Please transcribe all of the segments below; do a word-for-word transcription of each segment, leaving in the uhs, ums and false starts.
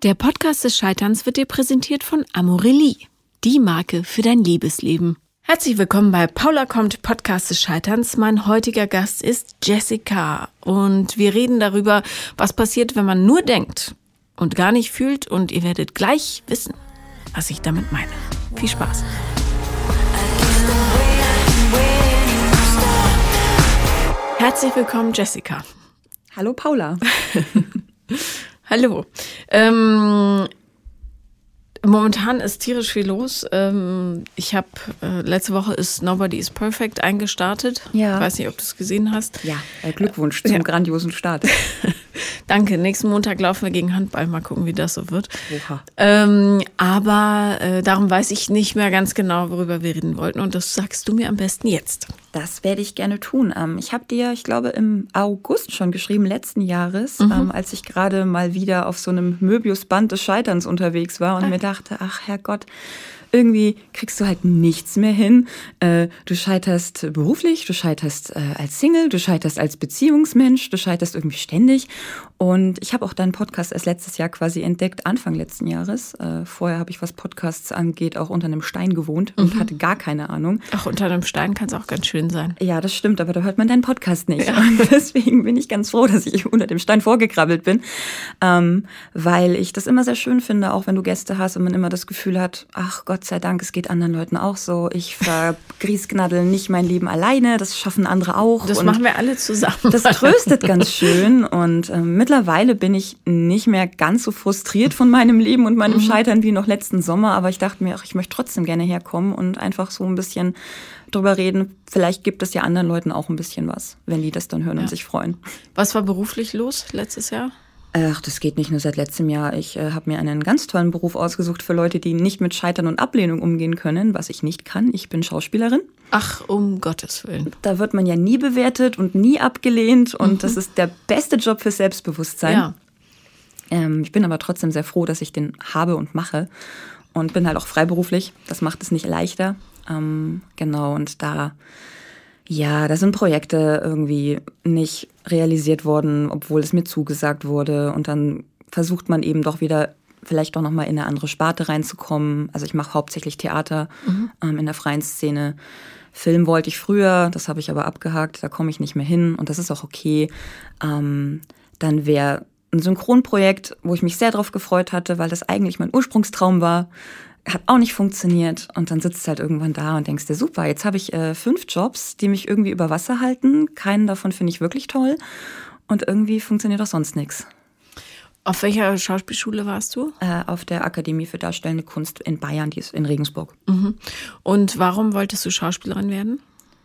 Der Podcast des Scheiterns wird dir präsentiert von Amorelie, die Marke für dein Liebesleben. Herzlich willkommen bei Paula kommt, Podcast des Scheiterns. Mein heutiger Gast ist Jessica und wir reden darüber, was passiert, wenn man nur denkt und gar nicht fühlt, und ihr werdet gleich wissen, was ich damit meine. Viel Spaß. Herzlich willkommen, Jessica. Hallo Paula. Hallo. Ähm, momentan ist tierisch viel los. Ähm, ich habe, äh, letzte Woche ist Nobody is Perfect eingestartet. Ja. Ich weiß nicht, ob du es gesehen hast. Ja, äh, Glückwunsch zum ja. grandiosen Start. Danke. Nächsten Montag laufen wir gegen Handball. Mal gucken, wie das so wird. Oha. Ähm, aber äh, darum weiß ich nicht mehr ganz genau, worüber wir reden wollten. Und das sagst du mir am besten jetzt. Das werde ich gerne tun. Ähm, ich habe dir, ich glaube, im August schon geschrieben, letzten Jahres, Mhm. ähm, als ich gerade mal wieder auf so einem Möbiusband des Scheiterns unterwegs war und Ah. mir dachte, ach Herrgott, irgendwie kriegst du halt nichts mehr hin. Äh, du scheiterst beruflich, du scheiterst äh, als Single, du scheiterst als Beziehungsmensch, du scheiterst irgendwie ständig. Und ich habe auch deinen Podcast erst letztes Jahr quasi entdeckt, Anfang letzten Jahres. Äh, vorher habe ich, was Podcasts angeht, auch unter einem Stein gewohnt und Mhm. hatte gar keine Ahnung. Ach, unter einem Stein kann es auch ganz schön sein. Ja, das stimmt, aber da hört man deinen Podcast nicht. Ja. Und deswegen bin ich ganz froh, dass ich unter dem Stein vorgekrabbelt bin, ähm, weil ich das immer sehr schön finde, auch wenn du Gäste hast und man immer das Gefühl hat, ach Gott sei Dank, es geht anderen Leuten auch so. Ich vergriesknaddel nicht mein Leben alleine, das schaffen andere auch. Das und machen wir alle zusammen. das tröstet ganz schön, und ähm, mittlerweile bin ich nicht mehr ganz so frustriert von meinem Leben und meinem Mhm. Scheitern wie noch letzten Sommer, aber ich dachte mir, ach, ich möchte trotzdem gerne herkommen und einfach so ein bisschen drüber reden. Vielleicht gibt es ja anderen Leuten auch ein bisschen was, wenn die das dann hören Ja. und sich freuen. Was war beruflich los letztes Jahr? Ach, das geht nicht nur seit letztem Jahr. Ich äh, habe mir einen ganz tollen Beruf ausgesucht für Leute, die nicht mit Scheitern und Ablehnung umgehen können, was ich nicht kann. Ich bin Schauspielerin. Ach, um Gottes Willen. Da wird man ja nie bewertet und nie abgelehnt, und das ist der beste Job für Selbstbewusstsein. Ja. Ähm, ich bin aber trotzdem sehr froh, dass ich den habe und mache, und bin halt auch freiberuflich. Das macht es nicht leichter. Ähm, genau, und da, ja, da sind Projekte irgendwie nicht realisiert worden, obwohl es mir zugesagt wurde. Und dann versucht man eben doch wieder vielleicht doch nochmal in eine andere Sparte reinzukommen. Also ich mache hauptsächlich Theater Mhm. ähm, in der freien Szene. Film wollte ich früher, das habe ich aber abgehakt, da komme ich nicht mehr hin, und das ist auch okay. Ähm, dann wäre ein Synchronprojekt, wo ich mich sehr drauf gefreut hatte, weil das eigentlich mein Ursprungstraum war, hat auch nicht funktioniert. Und dann sitzt du halt irgendwann da und denkst dir, super, jetzt habe ich äh, fünf Jobs, die mich irgendwie über Wasser halten. Keinen davon finde ich wirklich toll. Und irgendwie funktioniert auch sonst nichts. Auf welcher Schauspielschule warst du? Äh, auf der Akademie für Darstellende Kunst in Bayern, die ist in Regensburg. Mhm. Und warum wolltest du Schauspielerin werden?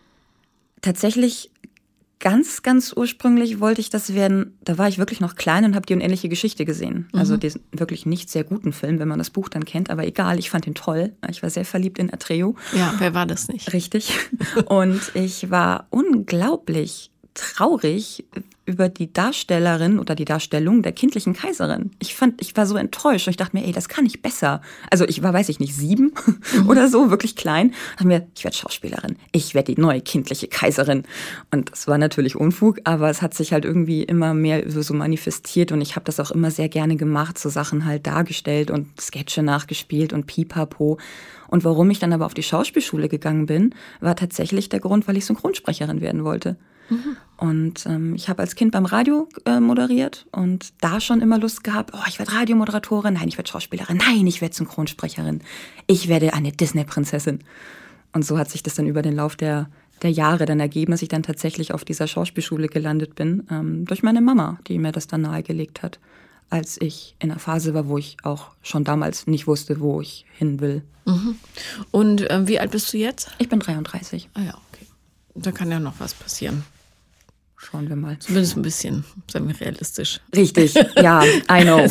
Tatsächlich ganz, ganz ursprünglich wollte ich das werden, da war ich wirklich noch klein und habe die unendliche Geschichte gesehen. Mhm. Also diesen wirklich nicht sehr guten Film, wenn man das Buch dann kennt, aber egal, ich fand ihn toll. Ich war sehr verliebt in Atreo. Ja, wer war das nicht? Richtig. Und ich war unglaublich traurig über die Darstellerin oder die Darstellung der kindlichen Kaiserin. Ich fand, ich war so enttäuscht und ich dachte mir, ey, das kann ich besser. Also ich war, weiß ich nicht, sieben mhm. oder so, wirklich klein. Ich dachte mir, ich werde Schauspielerin. Ich werde die neue kindliche Kaiserin. Und das war natürlich Unfug, aber es hat sich halt irgendwie immer mehr so manifestiert, und ich habe das auch immer sehr gerne gemacht, so Sachen halt dargestellt und Sketche nachgespielt und pipapo. Und warum ich dann aber auf die Schauspielschule gegangen bin, war tatsächlich der Grund, weil ich Synchronsprecherin werden wollte. Mhm. Und ähm, ich habe als Kind beim Radio äh, moderiert und da schon immer Lust gehabt, oh, ich werde Radiomoderatorin, nein, ich werde Schauspielerin, nein, ich werde Synchronsprecherin, ich werde eine Disney-Prinzessin. Und so hat sich das dann über den Lauf der, der Jahre dann ergeben, dass ich dann tatsächlich auf dieser Schauspielschule gelandet bin, ähm, durch meine Mama, die mir das dann nahegelegt hat, als ich in einer Phase war, wo ich auch schon damals nicht wusste, wo ich hin will. Mhm. Und ähm, wie alt bist du jetzt? Ich bin dreiunddreißig. Ah ja, okay. Da kann ja noch was passieren. Schauen wir mal. Zumindest ein bisschen, sagen wir realistisch. Richtig, ja, I know.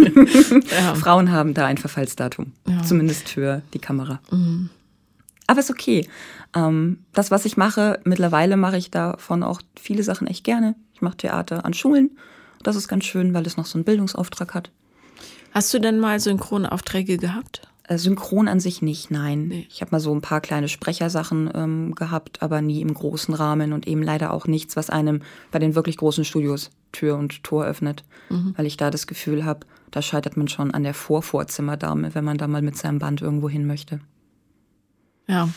Ja. Frauen haben da ein Verfallsdatum, Ja. zumindest für die Kamera. Mhm. Aber ist okay. Ähm, das, was ich mache, mittlerweile mache ich davon auch viele Sachen echt gerne. Ich mache Theater an Schulen. Das ist ganz schön, weil es noch so einen Bildungsauftrag hat. Hast du denn mal Synchronaufträge gehabt? Äh, synchron an sich nicht, nein. Nee. Ich habe mal so ein paar kleine Sprechersachen ähm, gehabt, aber nie im großen Rahmen und eben leider auch nichts, was einem bei den wirklich großen Studios Tür und Tor öffnet. Mhm. Weil ich da das Gefühl habe, da scheitert man schon an der Vor-Vorzimmerdame, wenn man da mal mit seinem Band irgendwo hin möchte. Ja.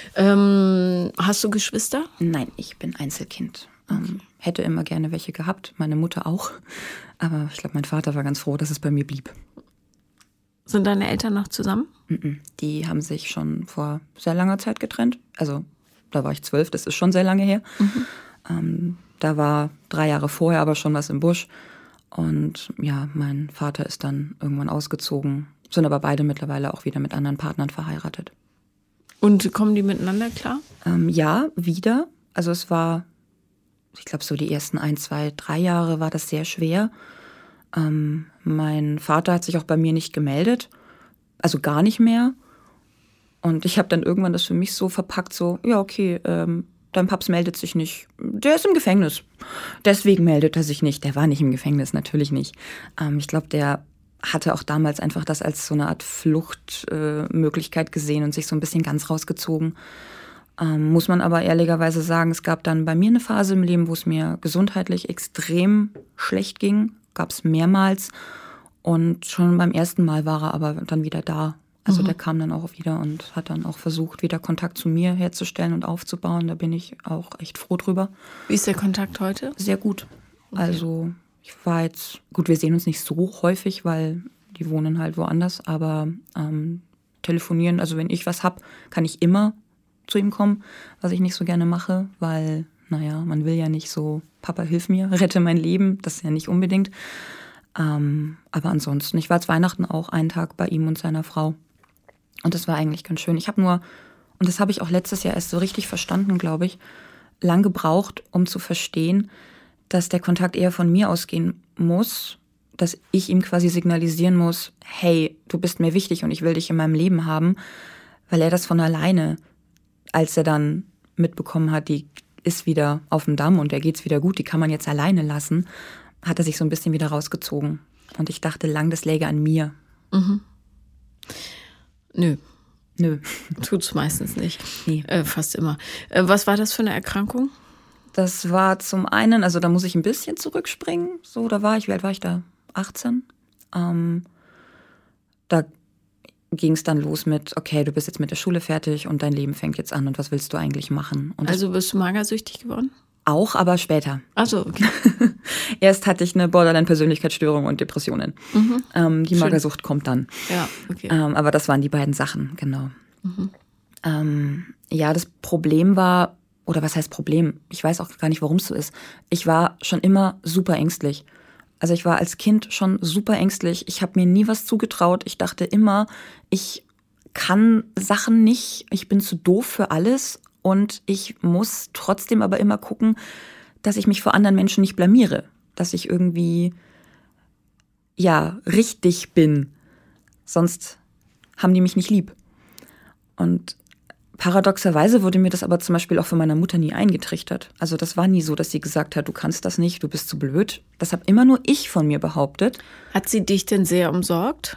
Ähm, hast du Geschwister? Nein, ich bin Einzelkind. Okay. Ähm, hätte immer gerne welche gehabt, meine Mutter auch. Aber ich glaube, mein Vater war ganz froh, dass es bei mir blieb. Sind deine Eltern noch zusammen? Die haben sich schon vor sehr langer Zeit getrennt. Also da war ich zwölf, das ist schon sehr lange her. Mhm. Ähm, da war drei Jahre vorher aber schon was im Busch. Und ja, mein Vater ist dann irgendwann ausgezogen, sind aber beide mittlerweile auch wieder mit anderen Partnern verheiratet. Und kommen die miteinander klar? Ähm, ja, wieder. Also es war, ich glaube so die ersten ein, zwei, drei Jahre war das sehr schwer. Ähm, mein Vater hat sich auch bei mir nicht gemeldet, also gar nicht mehr. Und ich habe dann irgendwann das für mich so verpackt, so, ja okay, ähm, dein Paps meldet sich nicht, der ist im Gefängnis. Deswegen meldet er sich nicht, der war nicht im Gefängnis, natürlich nicht. Ähm, ich glaube, der hatte auch damals einfach das als so eine Art Fluchtmöglichkeit äh, gesehen und sich so ein bisschen ganz rausgezogen. Ähm, muss man aber ehrlicherweise sagen, es gab dann bei mir eine Phase im Leben, wo es mir gesundheitlich extrem schlecht ging. Gab es mehrmals. Und schon beim ersten Mal war er aber dann wieder da. Also mhm. der kam dann auch wieder und hat dann auch versucht, wieder Kontakt zu mir herzustellen und aufzubauen. Da bin ich auch echt froh drüber. Wie ist der Kontakt heute? Sehr gut. Okay. Also ich war jetzt, gut, wir sehen uns nicht so häufig, weil die wohnen halt woanders. Aber ähm, telefonieren, also wenn ich was hab, kann ich immer zu ihm kommen, was ich nicht so gerne mache, weil, naja, man will ja nicht so, Papa, hilf mir, rette mein Leben, das ist ja nicht unbedingt. Ähm, aber ansonsten, ich war zu Weihnachten auch einen Tag bei ihm und seiner Frau und das war eigentlich ganz schön. Ich habe nur, und das habe ich auch letztes Jahr erst so richtig verstanden, glaube ich, lang gebraucht, um zu verstehen, dass der Kontakt eher von mir ausgehen muss, dass ich ihm quasi signalisieren muss, hey, du bist mir wichtig und ich will dich in meinem Leben haben, weil er das von alleine, als er dann mitbekommen hat, die ist wieder auf dem Damm und der geht's wieder gut, die kann man jetzt alleine lassen, hat er sich so ein bisschen wieder rausgezogen. Und ich dachte lang, das läge an mir. Mhm. Nö. Nö. Tut's meistens nicht. Nee. Äh, fast immer. Äh, was war das für eine Erkrankung? Das war zum einen, also da muss ich ein bisschen zurückspringen. So, da war ich, wie alt war ich da? achtzehn. Ähm, da ging es dann los mit, okay, du bist jetzt mit der Schule fertig und dein Leben fängt jetzt an und was willst du eigentlich machen? Und also bist du magersüchtig geworden? Auch, aber später. Ach so, okay. Erst hatte ich eine Borderline-Persönlichkeitsstörung und Depressionen. Mhm. Ähm, die Schön. Magersucht kommt dann. Ja, okay. Ähm, aber das waren die beiden Sachen, genau. Mhm. Ähm, ja, das Problem war, oder was heißt Problem? Ich weiß auch gar nicht, warum es so ist. Ich war schon immer super ängstlich. Also ich war als Kind schon super ängstlich. Ich habe mir nie was zugetraut. Ich dachte immer, ich kann Sachen nicht. Ich bin zu doof für alles. Und ich muss trotzdem aber immer gucken, dass ich mich vor anderen Menschen nicht blamiere. Dass ich irgendwie, ja, richtig bin. Sonst haben die mich nicht lieb. Und paradoxerweise wurde mir das aber zum Beispiel auch von meiner Mutter nie eingetrichtert. Also das war nie so, dass sie gesagt hat, du kannst das nicht, du bist zu blöd. Das habe immer nur ich von mir behauptet. Hat sie dich denn sehr umsorgt?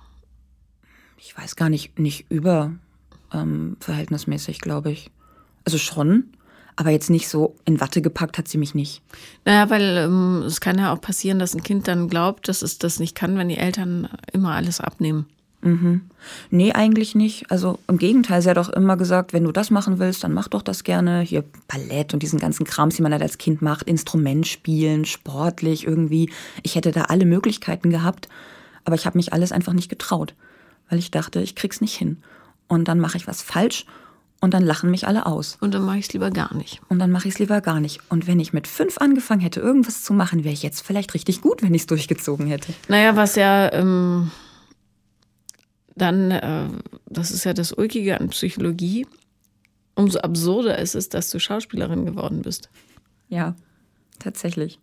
Ich weiß gar nicht, nicht über ähm, verhältnismäßig, glaube ich. Also schon, aber jetzt nicht so in Watte gepackt hat sie mich nicht. Naja, weil ähm, es kann ja auch passieren, dass ein Kind dann glaubt, dass es das nicht kann, wenn die Eltern immer alles abnehmen. Mhm. Nee, eigentlich nicht. Also im Gegenteil, sie hat auch immer gesagt, wenn du das machen willst, dann mach doch das gerne. Hier Ballett und diesen ganzen Krams, die man halt als Kind macht, Instrument spielen, sportlich irgendwie. Ich hätte da alle Möglichkeiten gehabt, aber ich habe mich alles einfach nicht getraut, weil ich dachte, ich krieg's nicht hin. Und dann mache ich was falsch und dann lachen mich alle aus. Und dann mache ich es lieber gar nicht. Und dann mache ich es lieber gar nicht. Und wenn ich mit fünf angefangen hätte, irgendwas zu machen, wäre ich jetzt vielleicht richtig gut, wenn ich es durchgezogen hätte. Naja, was ja ähm, dann, äh, das ist ja das Ulkige an Psychologie, umso absurder ist es, dass du Schauspielerin geworden bist. Ja, tatsächlich.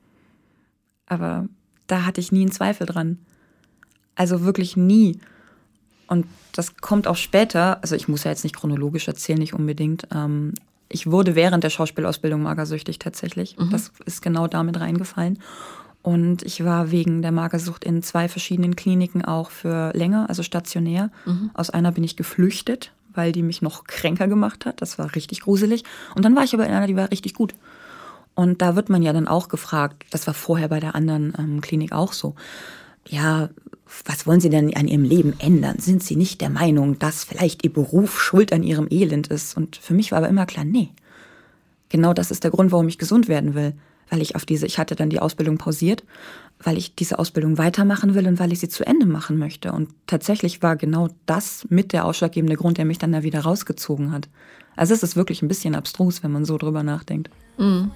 Aber da hatte ich nie einen Zweifel dran. Also wirklich nie. Und das kommt auch später, also ich muss ja jetzt nicht chronologisch erzählen, nicht unbedingt. Ähm, ich wurde während der Schauspielausbildung magersüchtig tatsächlich. Mhm. Das ist genau damit reingefallen. Und ich war wegen der Magersucht in zwei verschiedenen Kliniken auch für länger, also stationär. Mhm. Aus einer bin ich geflüchtet, weil die mich noch kränker gemacht hat. Das war richtig gruselig. Und dann war ich aber in einer, die war richtig gut. Und da wird man ja dann auch gefragt, das war vorher bei der anderen ähm, Klinik auch so, ja, was wollen Sie denn an Ihrem Leben ändern? Sind Sie nicht der Meinung, dass vielleicht Ihr Beruf schuld an Ihrem Elend ist? Und für mich war aber immer klar, nee. Genau das ist der Grund, warum ich gesund werden will. Weil ich auf diese, ich hatte dann die Ausbildung pausiert, weil ich diese Ausbildung weitermachen will und weil ich sie zu Ende machen möchte. Und tatsächlich war genau das mit der ausschlaggebende Grund, der mich dann da wieder rausgezogen hat. Also es ist wirklich ein bisschen abstrus, wenn man so drüber nachdenkt. Mhm.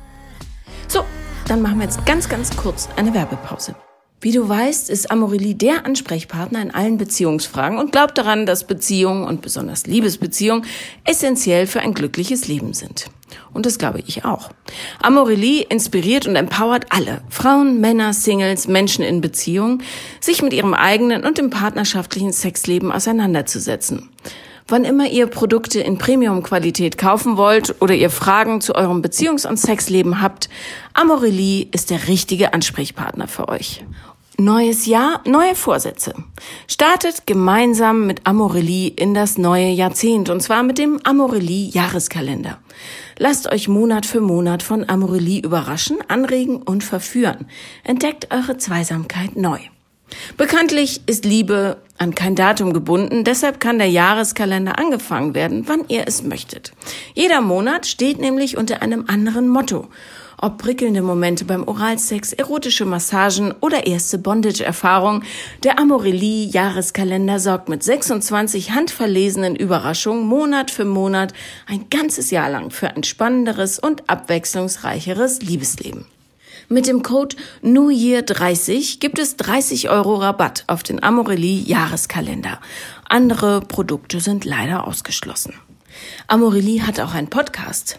So, dann machen wir jetzt ganz, ganz kurz eine Werbepause. Wie du weißt, ist Amorelie der Ansprechpartner in allen Beziehungsfragen und glaubt daran, dass Beziehungen und besonders Liebesbeziehungen essentiell für ein glückliches Leben sind. Und das glaube ich auch. Amorelie inspiriert und empowert alle, Frauen, Männer, Singles, Menschen in Beziehungen, sich mit ihrem eigenen und dem partnerschaftlichen Sexleben auseinanderzusetzen. Wann immer ihr Produkte in Premium-Qualität kaufen wollt oder ihr Fragen zu eurem Beziehungs- und Sexleben habt, Amorelie ist der richtige Ansprechpartner für euch. Neues Jahr, neue Vorsätze. Startet gemeinsam mit Amorelie in das neue Jahrzehnt und zwar mit dem Amorelie-Jahreskalender. Lasst euch Monat für Monat von Amorelie überraschen, anregen und verführen. Entdeckt eure Zweisamkeit neu. Bekanntlich ist Liebe an kein Datum gebunden, deshalb kann der Jahreskalender angefangen werden, wann ihr es möchtet. Jeder Monat steht nämlich unter einem anderen Motto. Ob prickelnde Momente beim Oralsex, erotische Massagen oder erste Bondage-Erfahrung, der Amorelie-Jahreskalender sorgt mit sechsundzwanzig handverlesenen Überraschungen Monat für Monat ein ganzes Jahr lang für ein spannenderes und abwechslungsreicheres Liebesleben. Mit dem Code New Year dreißig gibt es dreißig Euro Rabatt auf den Amorelie-Jahreskalender. Andere Produkte sind leider ausgeschlossen. Amorelie hat auch einen Podcast.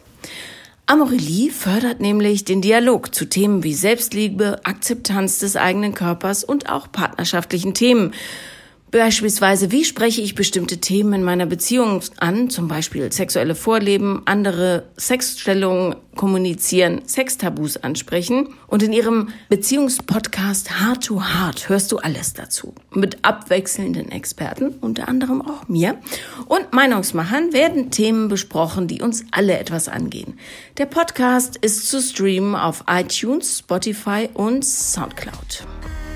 Amorelie fördert nämlich den Dialog zu Themen wie Selbstliebe, Akzeptanz des eigenen Körpers und auch partnerschaftlichen Themen. Beispielsweise, wie spreche ich bestimmte Themen in meiner Beziehung an, zum Beispiel sexuelle Vorleben, andere Sexstellungen kommunizieren, Sextabus ansprechen. Und in ihrem Beziehungspodcast Heart to Heart hörst du alles dazu. Mit abwechselnden Experten, unter anderem auch mir. Und Meinungsmachern werden Themen besprochen, die uns alle etwas angehen. Der Podcast ist zu streamen auf iTunes, Spotify und Soundcloud.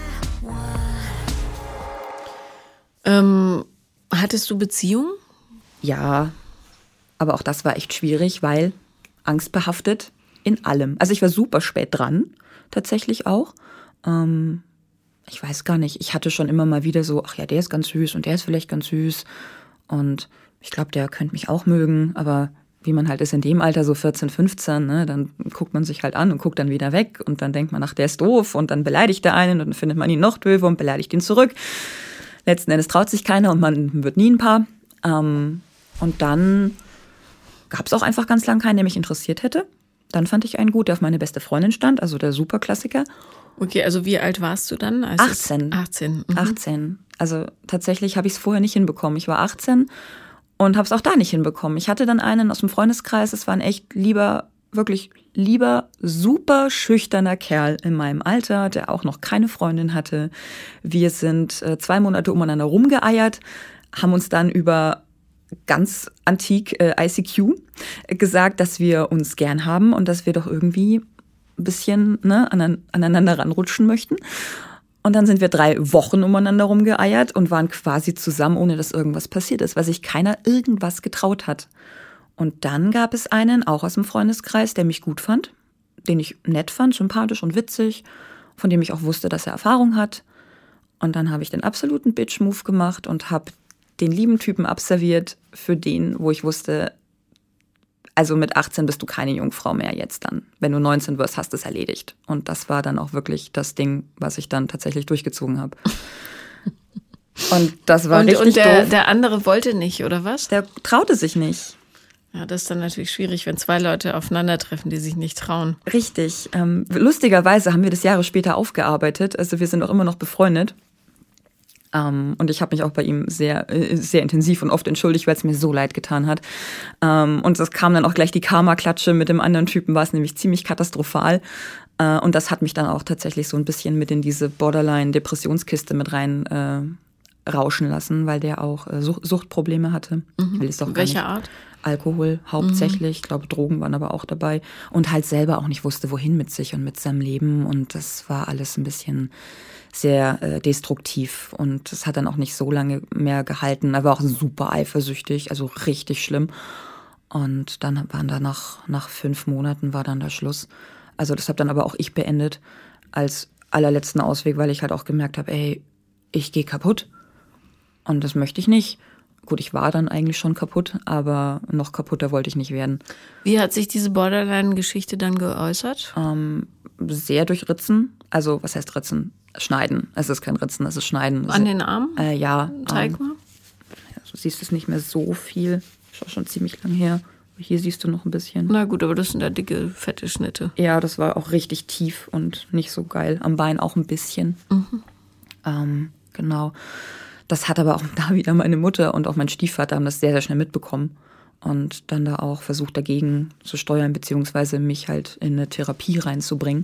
Ähm, hattest du Beziehungen? Ja, aber auch das war echt schwierig, weil angstbehaftet in allem. Also ich war super spät dran, tatsächlich auch. Ähm, ich weiß gar nicht, ich hatte schon immer mal wieder so, ach ja, der ist ganz süß und der ist vielleicht ganz süß. Und ich glaube, der könnte mich auch mögen, aber wie man halt ist in dem Alter, so vierzehn, fünfzehn, ne, dann guckt man sich halt an und guckt dann wieder weg und dann denkt man, ach, der ist doof und dann beleidigt der einen und dann findet man ihn noch doof und beleidigt ihn zurück. Letzten Endes traut sich keiner und man wird nie ein Paar. Ähm, und dann gab es auch einfach ganz lang keinen, der mich interessiert hätte. Dann fand ich einen gut, der auf meine beste Freundin stand, also der Superklassiker. Okay, also wie alt warst du dann? Als achtzehn. achtzehn. Mhm. achtzehn. Also tatsächlich habe ich es vorher nicht hinbekommen. Ich war achtzehn und habe es auch da nicht hinbekommen. Ich hatte dann einen aus dem Freundeskreis, es war ein echt lieber, wirklich lieber, super schüchterner Kerl in meinem Alter, der auch noch keine Freundin hatte. Wir sind äh, zwei Monate umeinander rumgeeiert, haben uns dann über ganz antik äh, I C Q gesagt, dass wir uns gern haben und dass wir doch irgendwie ein bisschen ne, anan- aneinander ranrutschen möchten. Und dann sind wir drei Wochen umeinander rumgeeiert und waren quasi zusammen, ohne dass irgendwas passiert ist, weil sich keiner irgendwas getraut hat. Und dann gab es einen, auch aus dem Freundeskreis, der mich gut fand, den ich nett fand, sympathisch und witzig, von dem ich auch wusste, dass er Erfahrung hat. Und dann habe ich den absoluten Bitch-Move gemacht und habe den lieben Typen abserviert für den, wo ich wusste, also mit achtzehn bist du keine Jungfrau mehr jetzt dann. Wenn du neunzehn wirst, hast du es erledigt. Und das war dann auch wirklich das Ding, was ich dann tatsächlich durchgezogen habe. Und das war und, richtig und der, doof. der andere wollte nicht, oder was? Der traute sich nicht. Ja, das ist dann natürlich schwierig, wenn zwei Leute aufeinandertreffen, die sich nicht trauen. Richtig. Ähm, lustigerweise haben wir das Jahre später aufgearbeitet. Also wir sind auch immer noch befreundet. Ähm, und ich habe mich auch bei ihm sehr, äh, sehr intensiv und oft entschuldigt, weil es mir so leid getan hat. Ähm, und es kam dann auch gleich die Karma-Klatsche. Mit dem anderen Typen war es nämlich ziemlich katastrophal. Äh, und das hat mich dann auch tatsächlich so ein bisschen mit in diese Borderline-Depressionskiste mit rein äh, rauschen lassen, weil der auch äh, Sucht, Suchtprobleme hatte. Mhm. Welche Art? Alkohol hauptsächlich, ich glaube Drogen waren aber auch dabei. Und halt selber auch nicht wusste, wohin mit sich und mit seinem Leben. Und das war alles ein bisschen sehr äh, destruktiv. Und das hat dann auch nicht so lange mehr gehalten. Er war auch super eifersüchtig, also richtig schlimm. Und dann waren da nach, nach fünf Monaten war dann der Schluss. Also das habe dann aber auch ich beendet als allerletzten Ausweg, weil ich halt auch gemerkt habe, ey, ich gehe kaputt. Und das möchte ich nicht. Gut, ich war dann eigentlich schon kaputt, aber noch kaputter wollte ich nicht werden. Wie hat sich diese Borderline-Geschichte dann geäußert? Ähm, sehr durch Ritzen. Also, was heißt Ritzen? Schneiden. Es ist kein Ritzen, es ist Schneiden. An den Armen? Äh, ja. Zeig ähm, mal. Du siehst es nicht mehr so viel. Ist auch schon ziemlich lang her. Hier siehst du noch ein bisschen. Na gut, aber das sind ja dicke, fette Schnitte. Ja, das war auch richtig tief und nicht so geil. Am Bein auch ein bisschen. Mhm. Ähm, genau. Das hat aber auch da wieder meine Mutter und auch mein Stiefvater haben das sehr, sehr schnell mitbekommen. Und dann da auch versucht, dagegen zu steuern, beziehungsweise mich halt in eine Therapie reinzubringen,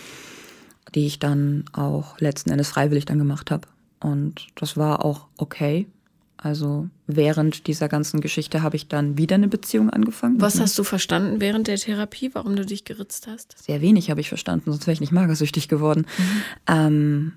die ich dann auch letzten Endes freiwillig dann gemacht habe. Und das war auch okay. Also während dieser ganzen Geschichte habe ich dann wieder eine Beziehung angefangen. Was hast du verstanden während der Therapie, warum du dich geritzt hast? Sehr wenig habe ich verstanden, sonst wäre ich nicht magersüchtig geworden. Mhm. Ähm,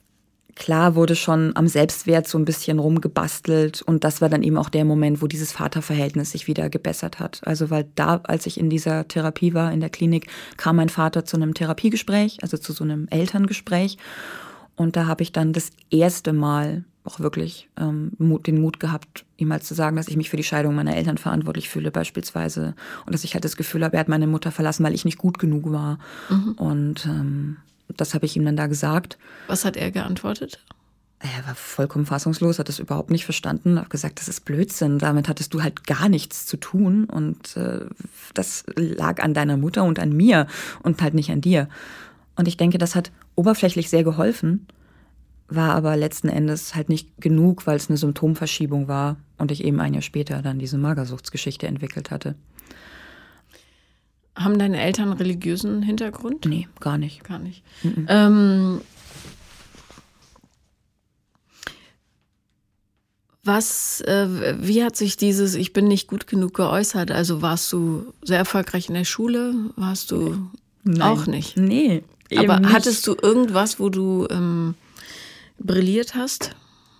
klar wurde schon am Selbstwert so ein bisschen rumgebastelt. Und das war dann eben auch der Moment, wo dieses Vaterverhältnis sich wieder gebessert hat. Also weil da, als ich in dieser Therapie war, in der Klinik, kam mein Vater zu einem Therapiegespräch, also zu so einem Elterngespräch. Und da habe ich dann das erste Mal auch wirklich ähm, Mut, den Mut gehabt, ihm mal zu sagen, dass ich mich für die Scheidung meiner Eltern verantwortlich fühle beispielsweise. Und dass ich halt das Gefühl habe, er hat meine Mutter verlassen, weil ich nicht gut genug war. Mhm. Und ähm, das habe ich ihm dann da gesagt. Was hat er geantwortet? Er war vollkommen fassungslos, hat das überhaupt nicht verstanden. Hat gesagt, das ist Blödsinn, damit hattest du halt gar nichts zu tun. Und äh, das lag an deiner Mutter und an mir und halt nicht an dir. Und ich denke, das hat oberflächlich sehr geholfen, war aber letzten Endes halt nicht genug, weil es eine Symptomverschiebung war und ich eben ein Jahr später dann diese Magersuchtsgeschichte entwickelt hatte. Haben deine Eltern einen religiösen Hintergrund? Nee, gar nicht. Gar nicht. Mhm. Ähm, was, äh, wie hat sich dieses Ich bin nicht gut genug geäußert? Also warst du sehr erfolgreich in der Schule? Warst du Nein. auch nicht? Nee. Aber nicht. Hattest du irgendwas, wo du ähm, brilliert hast?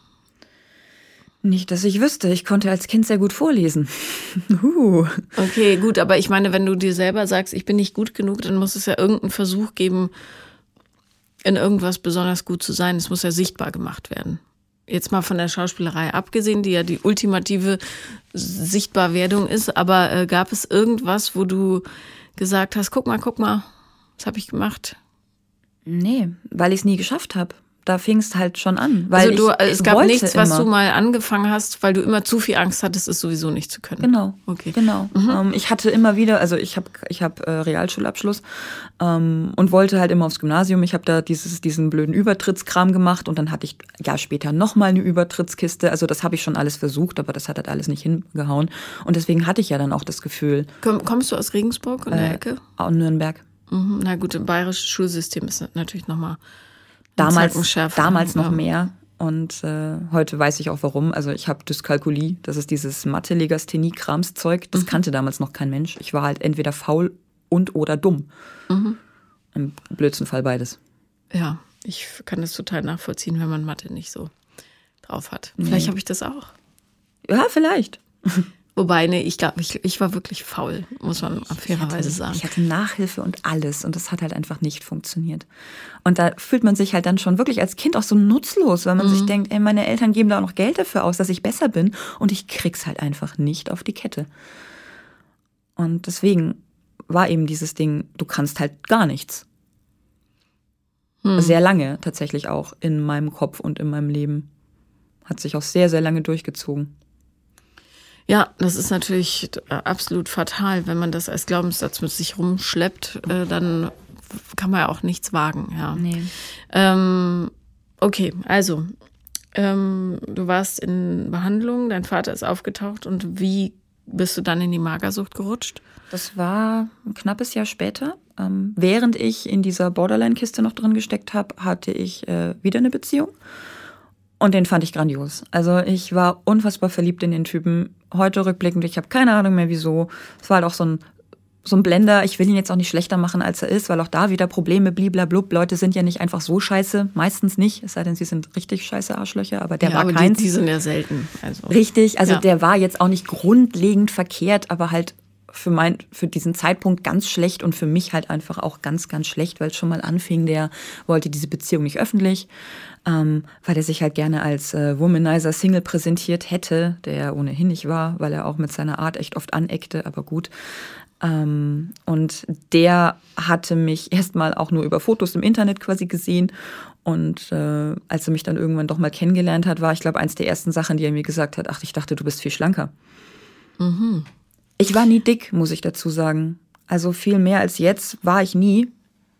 Nicht, dass ich wüsste. Ich konnte als Kind sehr gut vorlesen. uh. Okay, gut, aber ich meine, wenn du dir selber sagst, ich bin nicht gut genug, dann muss es ja irgendeinen Versuch geben, in irgendwas besonders gut zu sein. Es muss ja sichtbar gemacht werden. Jetzt mal von der Schauspielerei abgesehen, die ja die ultimative Sichtbarwerdung ist, aber äh, gab es irgendwas, wo du gesagt hast, guck mal, guck mal, was habe ich gemacht? Nee, weil ich es nie geschafft habe. Da fing es halt schon an. Weil also du, ich es gab wollte nichts, was immer. du mal angefangen hast, weil du immer zu viel Angst hattest, es sowieso nicht zu können. Genau, okay. genau. Mhm. Ähm, ich hatte immer wieder, also ich habe ich hab, äh, Realschulabschluss ähm, und wollte halt immer aufs Gymnasium. Ich habe da dieses, diesen blöden Übertrittskram gemacht und dann hatte ich ein Jahr später nochmal eine Übertrittskiste. Also das habe ich schon alles versucht, aber das hat halt alles nicht hingehauen. Und deswegen hatte ich ja dann auch das Gefühl. Komm, kommst du aus Regensburg in der äh, Ecke? Aus Nürnberg. Mhm. Na gut, im bayerischen Schulsystem ist natürlich nochmal Damals, damals noch mehr und äh, heute weiß ich auch warum. Also ich habe Dyskalkulie, das ist dieses Mathe-Legasthenie-Krams-Zeug, das mhm. kannte damals noch kein Mensch. Ich war halt entweder faul und oder dumm. Mhm. Im blödsten Fall beides. Ja, ich kann das total nachvollziehen, wenn man Mathe nicht so drauf hat. Vielleicht nee. habe ich das auch. Ja, vielleicht. Wobei, nee, ich glaube, ich, ich war wirklich faul, muss man fairerweise sagen. Ich hatte Nachhilfe und alles und das hat halt einfach nicht funktioniert. Und da fühlt man sich halt dann schon wirklich als Kind auch so nutzlos, weil man mhm. sich denkt, ey, meine Eltern geben da auch noch Geld dafür aus, dass ich besser bin und ich krieg's halt einfach nicht auf die Kette. Und deswegen war eben dieses Ding, du kannst halt gar nichts. Mhm. Sehr lange tatsächlich auch in meinem Kopf und in meinem Leben. Hat sich auch sehr, sehr lange durchgezogen. Ja, das ist natürlich absolut fatal, wenn man das als Glaubenssatz mit sich rumschleppt, äh, dann kann man ja auch nichts wagen. Ja. Nee. Ähm, okay, also Ähm, du warst in Behandlung, dein Vater ist aufgetaucht und wie bist du dann in die Magersucht gerutscht? Das war ein knappes Jahr später. Ähm, während ich in dieser Borderline-Kiste noch drin gesteckt habe, hatte ich äh, wieder eine Beziehung. Und den fand ich grandios. Also ich war unfassbar verliebt in den Typen. Heute rückblickend, ich habe keine Ahnung mehr wieso. Es war halt auch so ein, so ein Blender. Ich will ihn jetzt auch nicht schlechter machen, als er ist, weil auch da wieder Probleme, bliblablub. Leute sind ja nicht einfach so scheiße. Meistens nicht, es sei denn, sie sind richtig scheiße Arschlöcher. Aber der ja, war aber keins. Die, die sind ja selten. Also. Richtig, also ja. der war jetzt auch nicht grundlegend verkehrt, aber halt für mein, für diesen Zeitpunkt ganz schlecht und für mich halt einfach auch ganz, ganz schlecht, weil es schon mal anfing, der wollte diese Beziehung nicht öffentlich, ähm, weil er sich halt gerne als äh, Womanizer Single präsentiert hätte, der er ohnehin nicht war, weil er auch mit seiner Art echt oft aneckte, aber gut. Ähm, und der hatte mich erstmal auch nur über Fotos im Internet quasi gesehen. Und äh, als er mich dann irgendwann doch mal kennengelernt hat, war, ich glaube, eins der ersten Sachen, die er mir gesagt hat, ach, ich dachte, du bist viel schlanker. Mhm. Ich war nie dick, muss ich dazu sagen. Also viel mehr als jetzt war ich nie.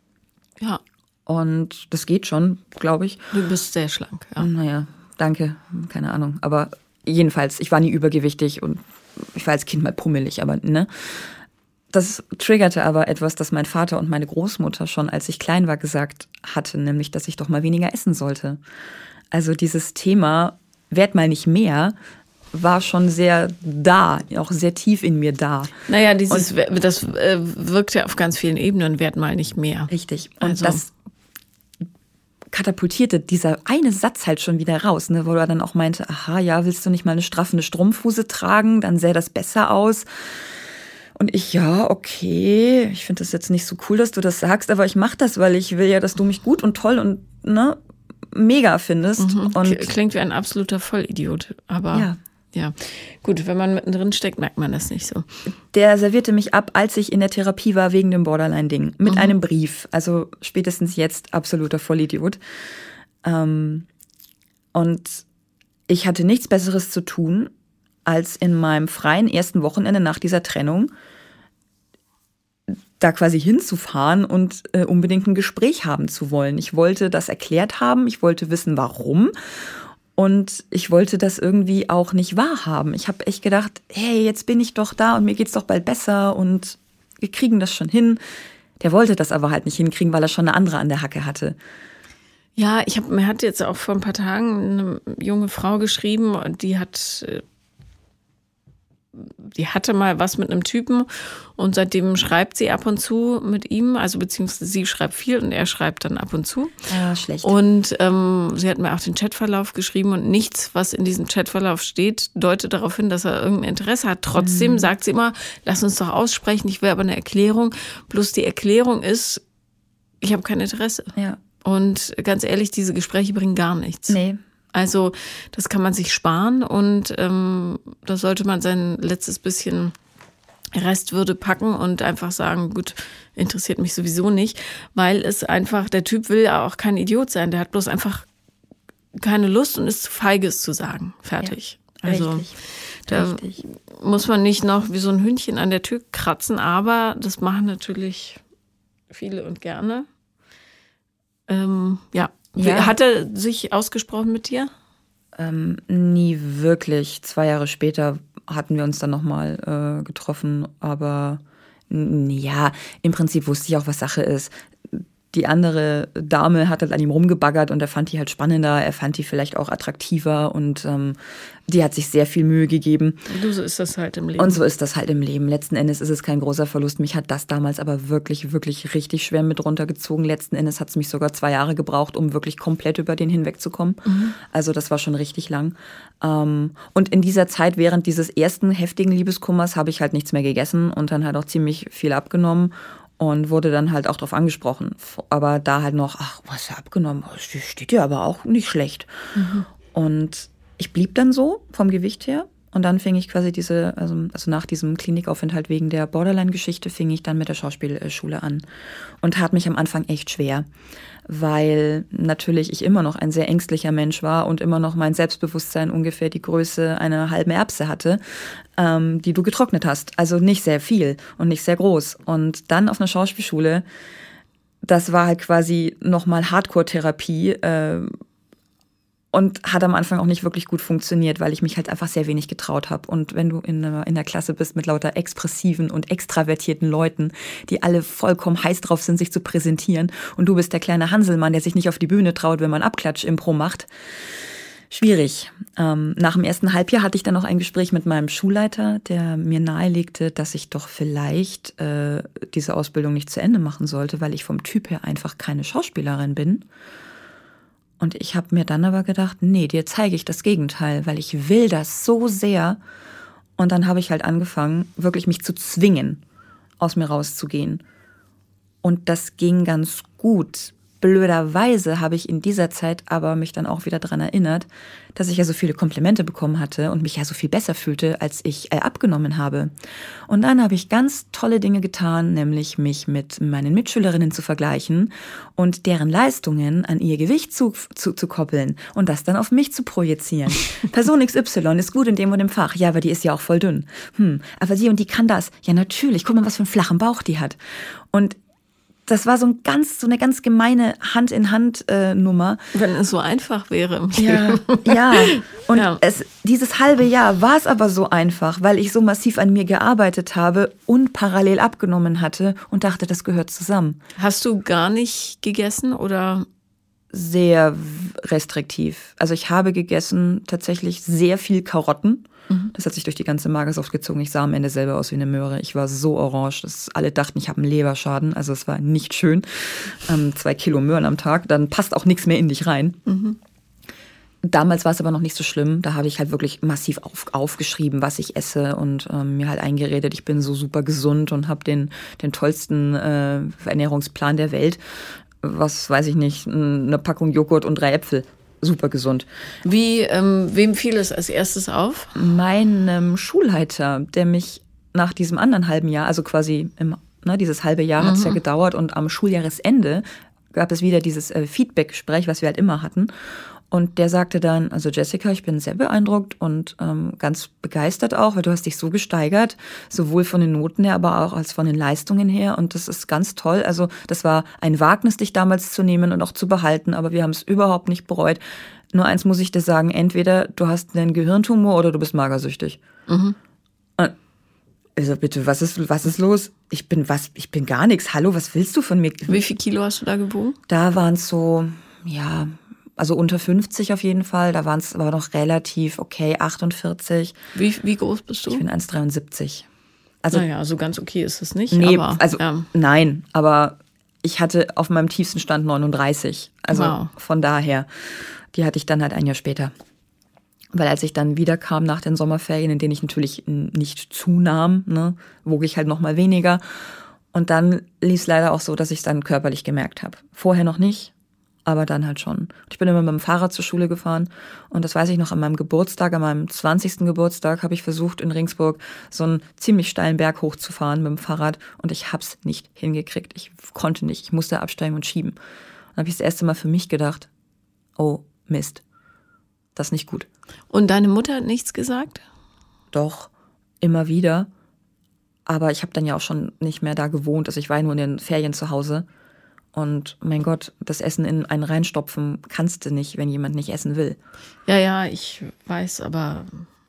Ja. Und das geht schon, glaube ich. Du bist sehr schlank, ja. Naja, danke, keine Ahnung. Aber jedenfalls, ich war nie übergewichtig und ich war als Kind mal pummelig, aber ne. Das triggerte aber etwas, das mein Vater und meine Großmutter schon, als ich klein war, gesagt hatten, nämlich, dass ich doch mal weniger essen sollte. Also dieses Thema, werd mal nicht mehr, war schon sehr da, auch sehr tief in mir da. Naja, dieses, und das äh, wirkt ja auf ganz vielen Ebenen, werd mal nicht mehr. Richtig. Und also. das katapultierte dieser eine Satz halt schon wieder raus, ne, wo er dann auch meinte, aha, ja, willst du nicht mal eine straffende Strumpfhose tragen, dann sähe das besser aus. Und ich, ja, okay, ich finde das jetzt nicht so cool, dass du das sagst, aber ich mache das, weil ich will ja, dass du mich gut und toll und ne, mega findest. Mhm. Und klingt wie ein absoluter Vollidiot, aber ja. ja. Gut, wenn man mittendrin steckt, merkt man das nicht so. Der servierte mich ab, als ich in der Therapie war wegen dem Borderline-Ding, mit mhm. einem Brief. Also spätestens jetzt absoluter Vollidiot. Ähm, und ich hatte nichts Besseres zu tun, als in meinem freien ersten Wochenende nach dieser Trennung da quasi hinzufahren und äh, unbedingt ein Gespräch haben zu wollen. Ich wollte das erklärt haben, ich wollte wissen, warum. Und ich wollte das irgendwie auch nicht wahrhaben. Ich habe echt gedacht, hey, jetzt bin ich doch da und mir geht's doch bald besser und wir kriegen das schon hin. Der wollte das aber halt nicht hinkriegen, weil er schon eine andere an der Hacke hatte. Ja, ich hab, mir hat jetzt auch vor ein paar Tagen eine junge Frau geschrieben, die hat... Die hatte mal was mit einem Typen und seitdem schreibt sie ab und zu mit ihm, also beziehungsweise sie schreibt viel und er schreibt dann ab und zu. Ja, schlecht. Und ähm, sie hat mir auch den Chatverlauf geschrieben und nichts, was in diesem Chatverlauf steht, deutet darauf hin, dass er irgendein Interesse hat. Trotzdem mhm. sagt sie immer, lass uns doch aussprechen, ich will aber eine Erklärung. Bloß die Erklärung ist, ich habe kein Interesse. Ja. Und ganz ehrlich, diese Gespräche bringen gar nichts. Nee. Also das kann man sich sparen und ähm, da sollte man sein letztes bisschen Restwürde packen und einfach sagen, gut, interessiert mich sowieso nicht, weil es einfach, der Typ will ja auch kein Idiot sein, der hat bloß einfach keine Lust und ist zu feige, es zu sagen. Fertig. Ja, also richtig, da richtig. muss man nicht noch wie so ein Hündchen an der Tür kratzen, aber das machen natürlich viele und gerne. Ähm, ja. Ja. Hat er sich ausgesprochen mit dir? Ähm, nie wirklich. Zwei Jahre später hatten wir uns dann nochmal äh, getroffen. Aber n- ja, im Prinzip wusste ich auch, was Sache ist. Die andere Dame hat halt an ihm rumgebaggert und er fand die halt spannender, er fand die vielleicht auch attraktiver und ähm, die hat sich sehr viel Mühe gegeben. Du, so ist das halt im Leben. Und so ist das halt im Leben. Letzten Endes ist es kein großer Verlust. Mich hat das damals aber wirklich, wirklich richtig schwer mit runtergezogen. Letzten Endes hat es mich sogar zwei Jahre gebraucht, um wirklich komplett über den hinwegzukommen. Mhm. Also das war schon richtig lang. Ähm, und in dieser Zeit, während dieses ersten heftigen Liebeskummers, habe ich halt nichts mehr gegessen und dann halt auch ziemlich viel abgenommen. Und wurde dann halt auch drauf angesprochen. Aber da halt noch, ach, was hast du abgenommen? Das steht dir aber auch nicht schlecht. Mhm. Und ich blieb dann so vom Gewicht her. Und dann fing ich quasi diese, also, also nach diesem Klinikaufenthalt wegen der Borderline-Geschichte, fing ich dann mit der Schauspielschule an. Und tat mich am Anfang echt schwer. Weil natürlich ich immer noch ein sehr ängstlicher Mensch war und immer noch mein Selbstbewusstsein ungefähr die Größe einer halben Erbse hatte, ähm, die du getrocknet hast. Also nicht sehr viel und nicht sehr groß. Und dann auf einer Schauspielschule, das war halt quasi nochmal Hardcore-Therapie, äh, Und hat am Anfang auch nicht wirklich gut funktioniert, weil ich mich halt einfach sehr wenig getraut habe. Und wenn du in einer, in der Klasse bist mit lauter expressiven und extravertierten Leuten, die alle vollkommen heiß drauf sind, sich zu präsentieren, und du bist der kleine Hanselmann, der sich nicht auf die Bühne traut, wenn man Abklatsch-Impro macht, schwierig. Ähm, nach dem ersten Halbjahr hatte ich dann noch ein Gespräch mit meinem Schulleiter, der mir nahelegte, dass ich doch vielleicht äh, diese Ausbildung nicht zu Ende machen sollte, weil ich vom Typ her einfach keine Schauspielerin bin. Und ich habe mir dann aber gedacht, nee, dir zeige ich das Gegenteil, weil ich will das so sehr. Und dann habe ich halt angefangen, wirklich mich zu zwingen, aus mir rauszugehen. Und das ging ganz gut. Blöderweise habe ich in dieser Zeit aber mich dann auch wieder daran erinnert, dass ich ja so viele Komplimente bekommen hatte und mich ja so viel besser fühlte, als ich äh, abgenommen habe. Und dann habe ich ganz tolle Dinge getan, nämlich mich mit meinen Mitschülerinnen zu vergleichen und deren Leistungen an ihr Gewicht zu, zu, zu koppeln und das dann auf mich zu projizieren. Person X Y ist gut in dem und dem Fach. Ja, aber die ist ja auch voll dünn. Hm, aber sie und die kann das. Ja, natürlich. Guck mal, was für einen flachen Bauch die hat. Und das war so ein ganz, so eine ganz gemeine Hand-in-Hand-Nummer. Wenn es so einfach wäre. Ja, ja. Und ja. Es, dieses halbe Jahr war es aber so einfach, weil ich so massiv an mir gearbeitet habe und parallel abgenommen hatte und dachte, das gehört zusammen. Hast du gar nicht gegessen oder? Sehr restriktiv. Also ich habe gegessen tatsächlich sehr viel Karotten. Das hat sich durch die ganze Magersucht gezogen. Ich sah am Ende selber aus wie eine Möhre. Ich war so orange, dass alle dachten, ich habe einen Leberschaden. Also es war nicht schön. Ähm, zwei Kilo Möhren am Tag, dann passt auch nichts mehr in dich rein. Mhm. Damals war es aber noch nicht so schlimm. Da habe ich halt wirklich massiv auf, aufgeschrieben, was ich esse und ähm, mir halt eingeredet, ich bin so super gesund und habe den, den tollsten äh, Ernährungsplan der Welt. Was weiß ich nicht, eine Packung Joghurt und drei Äpfel. Super gesund. Wie, ähm, wem fiel es als erstes auf? Meinem Schulleiter, der mich nach diesem anderen halben Jahr, also quasi im, ne, dieses halbe Jahr mhm. hat es ja gedauert und am Schuljahresende gab es wieder dieses äh, Feedback-Gespräch, was wir halt immer hatten. Und der sagte dann, also Jessica, ich bin sehr beeindruckt und ähm, ganz begeistert auch, weil du hast dich so gesteigert, sowohl von den Noten her, aber auch als von den Leistungen her. Und das ist ganz toll. Also das war ein Wagnis, dich damals zu nehmen und auch zu behalten, aber wir haben es überhaupt nicht bereut. Nur eins muss ich dir sagen, entweder du hast einen Gehirntumor oder du bist magersüchtig. Mhm. Also bitte, was ist, was ist los? Ich bin was, ich bin gar nichts. Hallo, was willst du von mir? Wie viel Kilo hast du da gewogen? Da waren es so, ja... Also unter fünfzig auf jeden Fall, da waren es aber noch relativ okay, achtundvierzig. Wie, wie groß bist du? Ich bin eins Komma dreiundsiebzig. Also, naja, so ganz okay ist es nicht. Nee, aber, also ja. nein, aber ich hatte auf meinem tiefsten Stand neununddreißig. Also wow. Von daher, die hatte ich dann halt ein Jahr später. Weil als ich dann wiederkam nach den Sommerferien, in denen ich natürlich nicht zunahm, ne, wog ich halt noch mal weniger. Und dann lief es leider auch so, dass ich es dann körperlich gemerkt habe. Vorher noch nicht. Aber dann halt schon. Ich bin immer mit dem Fahrrad zur Schule gefahren und das weiß ich noch, an meinem Geburtstag, an meinem zwanzigsten Geburtstag habe ich versucht, in Ringsburg so einen ziemlich steilen Berg hochzufahren mit dem Fahrrad und ich hab's nicht hingekriegt. Ich konnte nicht. Ich musste absteigen und schieben. Dann habe ich das erste Mal für mich gedacht, oh Mist, das ist nicht gut. Und deine Mutter hat nichts gesagt? Doch, immer wieder. Aber ich habe dann ja auch schon nicht mehr da gewohnt. Also ich war ja nur in den Ferien zu Hause. Und mein Gott, das Essen in einen reinstopfen kannst du nicht, wenn jemand nicht essen will. Ja, ja, ich weiß, aber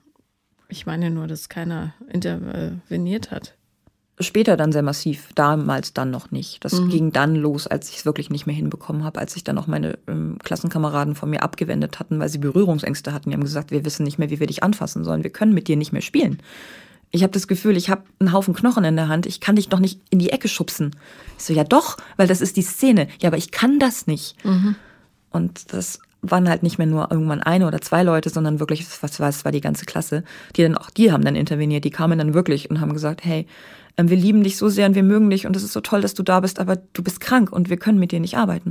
ich meine nur, dass keiner interveniert hat. Später dann sehr massiv, damals dann noch nicht. Das mhm. ging dann los, als ich es wirklich nicht mehr hinbekommen habe, als sich dann auch meine ähm, Klassenkameraden von mir abgewendet hatten, weil sie Berührungsängste hatten. Die haben gesagt, wir wissen nicht mehr, wie wir dich anfassen sollen. Wir können mit dir nicht mehr spielen. Ich habe das Gefühl, ich habe einen Haufen Knochen in der Hand. Ich kann dich doch nicht in die Ecke schubsen. Ich so, ja doch, weil das ist die Szene. Ja, aber ich kann das nicht. Mhm. Und das waren halt nicht mehr nur irgendwann eine oder zwei Leute, sondern wirklich, was war es, war die ganze Klasse. Die dann auch, die haben dann interveniert. Die kamen dann wirklich und haben gesagt, hey, wir lieben dich so sehr und wir mögen dich und es ist so toll, dass du da bist, aber du bist krank und wir können mit dir nicht arbeiten.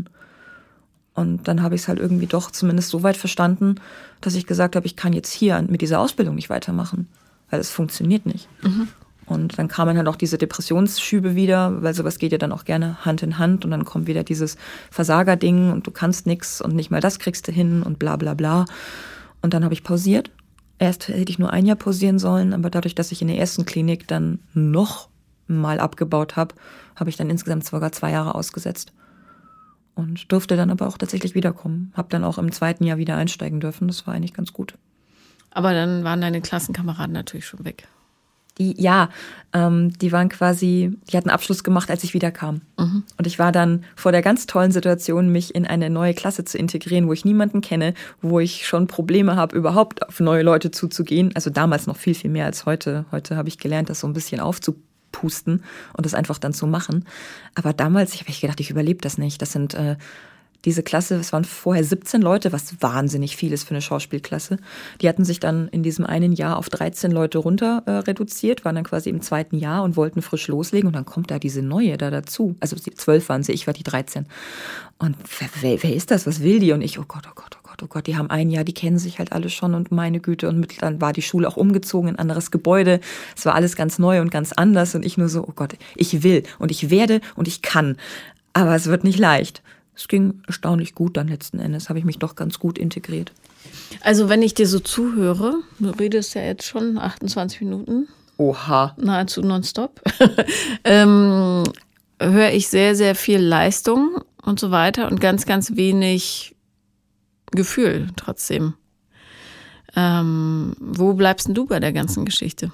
Und dann habe ich es halt irgendwie doch zumindest so weit verstanden, dass ich gesagt habe, ich kann jetzt hier mit dieser Ausbildung nicht weitermachen. Weil es funktioniert nicht. Mhm. Und dann kamen halt auch diese Depressionsschübe wieder, weil sowas geht ja dann auch gerne Hand in Hand und dann kommt wieder dieses Versagerding und du kannst nichts und nicht mal das kriegst du hin und bla bla bla. Und dann habe ich pausiert. Erst hätte ich nur ein Jahr pausieren sollen, aber dadurch, dass ich in der ersten Klinik dann noch mal abgebaut habe, habe ich dann insgesamt sogar zwei Jahre ausgesetzt. und durfte dann aber auch tatsächlich wiederkommen. Habe dann auch im zweiten Jahr wieder einsteigen dürfen. Das war eigentlich ganz gut. Aber dann waren deine Klassenkameraden natürlich schon weg. Die, ja, ähm, die waren quasi, die hatten Abschluss gemacht, als ich wiederkam. Mhm. Und ich war dann vor der ganz tollen Situation, mich in eine neue Klasse zu integrieren, wo ich niemanden kenne, wo ich schon Probleme habe, überhaupt auf neue Leute zuzugehen. Also damals noch viel, viel mehr als heute. Heute habe ich gelernt, das so ein bisschen aufzupusten und das einfach dann zu machen. Aber damals, ich habe ich gedacht, ich überlebe das nicht. Das sind äh, diese Klasse, es waren vorher siebzehn Leute, was wahnsinnig viel ist für eine Schauspielklasse. Die hatten sich dann in diesem einen Jahr auf dreizehn Leute runter äh, reduziert, waren dann quasi im zweiten Jahr und wollten frisch loslegen. Und dann kommt da diese neue da dazu. Also die zwölf waren sie, ich war die dreizehn. Und wer, wer ist das? Was will die? Und ich, oh Gott, oh Gott, oh Gott, oh Gott, die haben ein Jahr, die kennen sich halt alle schon und meine Güte. Und mit, dann war die Schule auch umgezogen in ein anderes Gebäude. Es war alles ganz neu und ganz anders. Und ich nur so, oh Gott, ich will und ich werde und ich kann. Aber es wird nicht leicht. Es ging erstaunlich gut dann letzten Endes, habe ich mich doch ganz gut integriert. Also wenn ich dir so zuhöre, du redest ja jetzt schon achtundzwanzig Minuten. Oha. Nahezu nonstop. ähm, höre ich sehr, sehr viel Leistung und so weiter und ganz, ganz wenig Gefühl trotzdem. Ähm, wo bleibst denn du bei der ganzen Geschichte?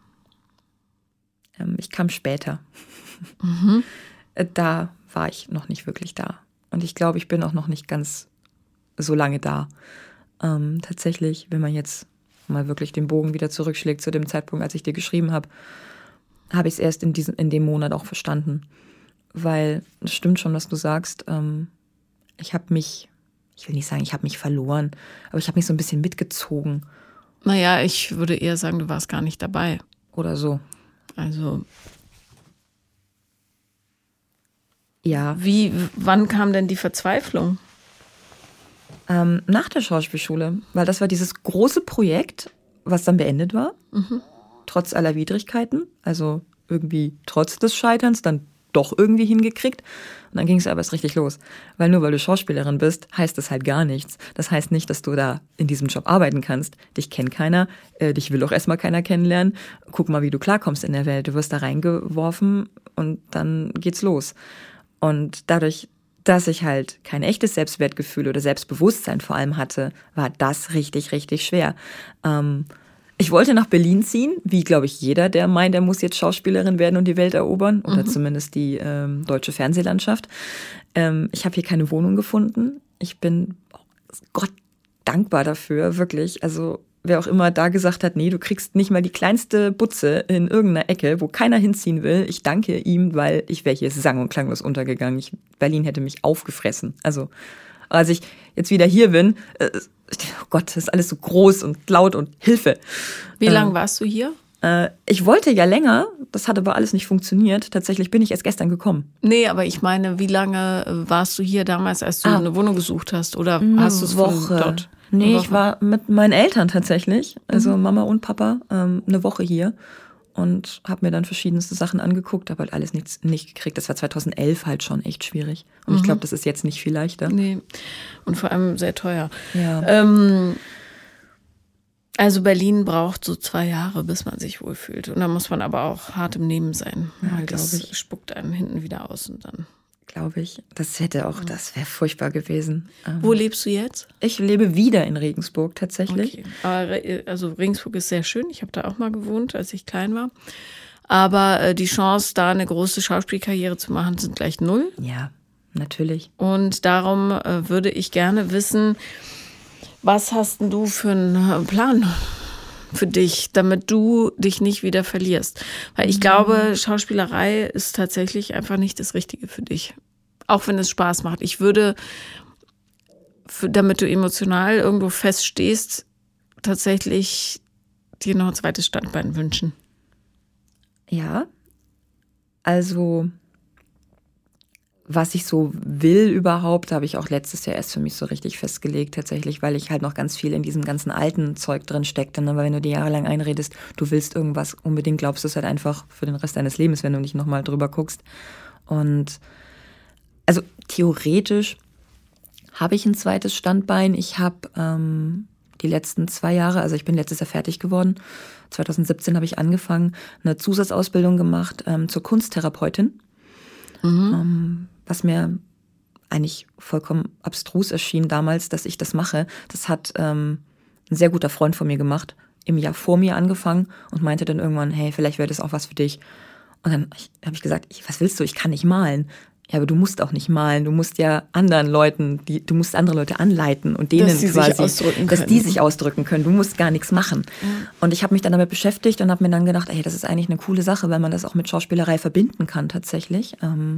Ähm, ich kam später. Mhm. Da war ich noch nicht wirklich da. Und ich glaube, ich bin auch noch nicht ganz so lange da. Ähm, tatsächlich, wenn man jetzt mal wirklich den Bogen wieder zurückschlägt zu dem Zeitpunkt, als ich dir geschrieben habe, habe ich es erst in diesem, in dem Monat auch verstanden. Weil es stimmt schon, was du sagst. Ähm, ich habe mich, ich will nicht sagen, ich habe mich verloren, aber ich habe mich so ein bisschen mitgezogen. Naja, ich würde eher sagen, du warst gar nicht dabei. Oder so. Also... Ja. Wie, wann kam denn die Verzweiflung? Ähm, nach der Schauspielschule, weil das war dieses große Projekt, was dann beendet war, mhm. trotz aller Widrigkeiten, also irgendwie trotz des Scheiterns dann doch irgendwie hingekriegt. Und dann ging es aber erst richtig los, weil nur weil du Schauspielerin bist, heißt das halt gar nichts. Das heißt nicht, dass du da in diesem Job arbeiten kannst. Dich kennt keiner, äh, dich will auch erstmal keiner kennenlernen. Guck mal, wie du klarkommst in der Welt. Du wirst da reingeworfen und dann geht's los. Und dadurch, dass ich halt kein echtes Selbstwertgefühl oder Selbstbewusstsein vor allem hatte, war das richtig, richtig schwer. Ähm, ich wollte nach Berlin ziehen, wie, glaube ich, jeder, der meint, er muss jetzt Schauspielerin werden und die Welt erobern. Oder mhm. zumindest die ähm, deutsche Fernsehlandschaft. Ähm, ich habe hier keine Wohnung gefunden. Ich bin Gott dankbar dafür, wirklich. Also wer auch immer da gesagt hat, nee, du kriegst nicht mal die kleinste Butze in irgendeiner Ecke, wo keiner hinziehen will. Ich danke ihm, weil ich wäre hier sang- und klanglos untergegangen. Ich, Berlin hätte mich aufgefressen. Also, als ich jetzt wieder hier bin, äh, oh Gott, das ist alles so groß und laut und Hilfe. Wie lange äh, warst du hier? Äh, ich wollte ja länger, das hat aber alles nicht funktioniert. Tatsächlich bin ich erst gestern gekommen. Nee, aber ich meine, wie lange warst du hier damals, als du ah, eine Wohnung gesucht hast? Oder hast du es von dort? Nee, ich war mit meinen Eltern tatsächlich, also mhm. Mama und Papa, ähm, eine Woche hier und habe mir dann verschiedenste Sachen angeguckt, habe halt alles nicht, nicht gekriegt. Das war zweitausendelf halt schon echt schwierig. Und mhm. ich glaube, das ist jetzt nicht viel leichter. Nee, und vor allem sehr teuer. Ja. Ähm, also Berlin braucht so zwei Jahre, bis man sich wohlfühlt. Und da muss man aber auch hart im Nehmen sein. Ja, weil das ich. spuckt einen hinten wieder aus und dann... Glaube ich. Das hätte auch, das wäre furchtbar gewesen. Wo lebst du jetzt? Ich lebe wieder in Regensburg tatsächlich. Okay. Aber, also Regensburg ist sehr schön. Ich habe da auch mal gewohnt, als ich klein war. Aber äh, die Chance, da eine große Schauspielkarriere zu machen, sind gleich null. Ja, natürlich. Und darum äh, würde ich gerne wissen, was hast denn du für einen Plan für dich, damit du dich nicht wieder verlierst? Weil ich mhm. glaube, Schauspielerei ist tatsächlich einfach nicht das Richtige für dich. Auch wenn es Spaß macht. Ich würde, für, damit du emotional irgendwo feststehst, tatsächlich dir noch ein zweites Standbein wünschen. Ja, also was ich so will überhaupt, habe ich auch letztes Jahr erst für mich so richtig festgelegt tatsächlich, weil ich halt noch ganz viel in diesem ganzen alten Zeug drin steckte. Ne? Weil wenn du dir jahrelang einredest, du willst irgendwas unbedingt, glaubst du es halt einfach für den Rest deines Lebens, wenn du nicht nochmal drüber guckst. Und also theoretisch habe ich ein zweites Standbein. Ich habe ähm, die letzten zwei Jahre, also ich bin letztes Jahr fertig geworden. zweitausendsiebzehn habe ich angefangen, eine Zusatzausbildung gemacht ähm, zur Kunsttherapeutin. Mhm. Ähm, was mir eigentlich vollkommen abstrus erschien damals, dass ich das mache. Das hat ähm, ein sehr guter Freund von mir gemacht, im Jahr vor mir angefangen und meinte dann irgendwann, hey, vielleicht wäre das auch was für dich. Und dann habe ich gesagt, ich, was willst du? Ich kann nicht malen. Ja, aber du musst auch nicht malen. Du musst ja anderen Leuten, die, du musst andere Leute anleiten und denen dass sie quasi, sich ausdrücken dass können. die sich ausdrücken können. Du musst gar nichts machen. Ja. Und ich habe mich dann damit beschäftigt und habe mir dann gedacht, ey, das ist eigentlich eine coole Sache, weil man das auch mit Schauspielerei verbinden kann tatsächlich.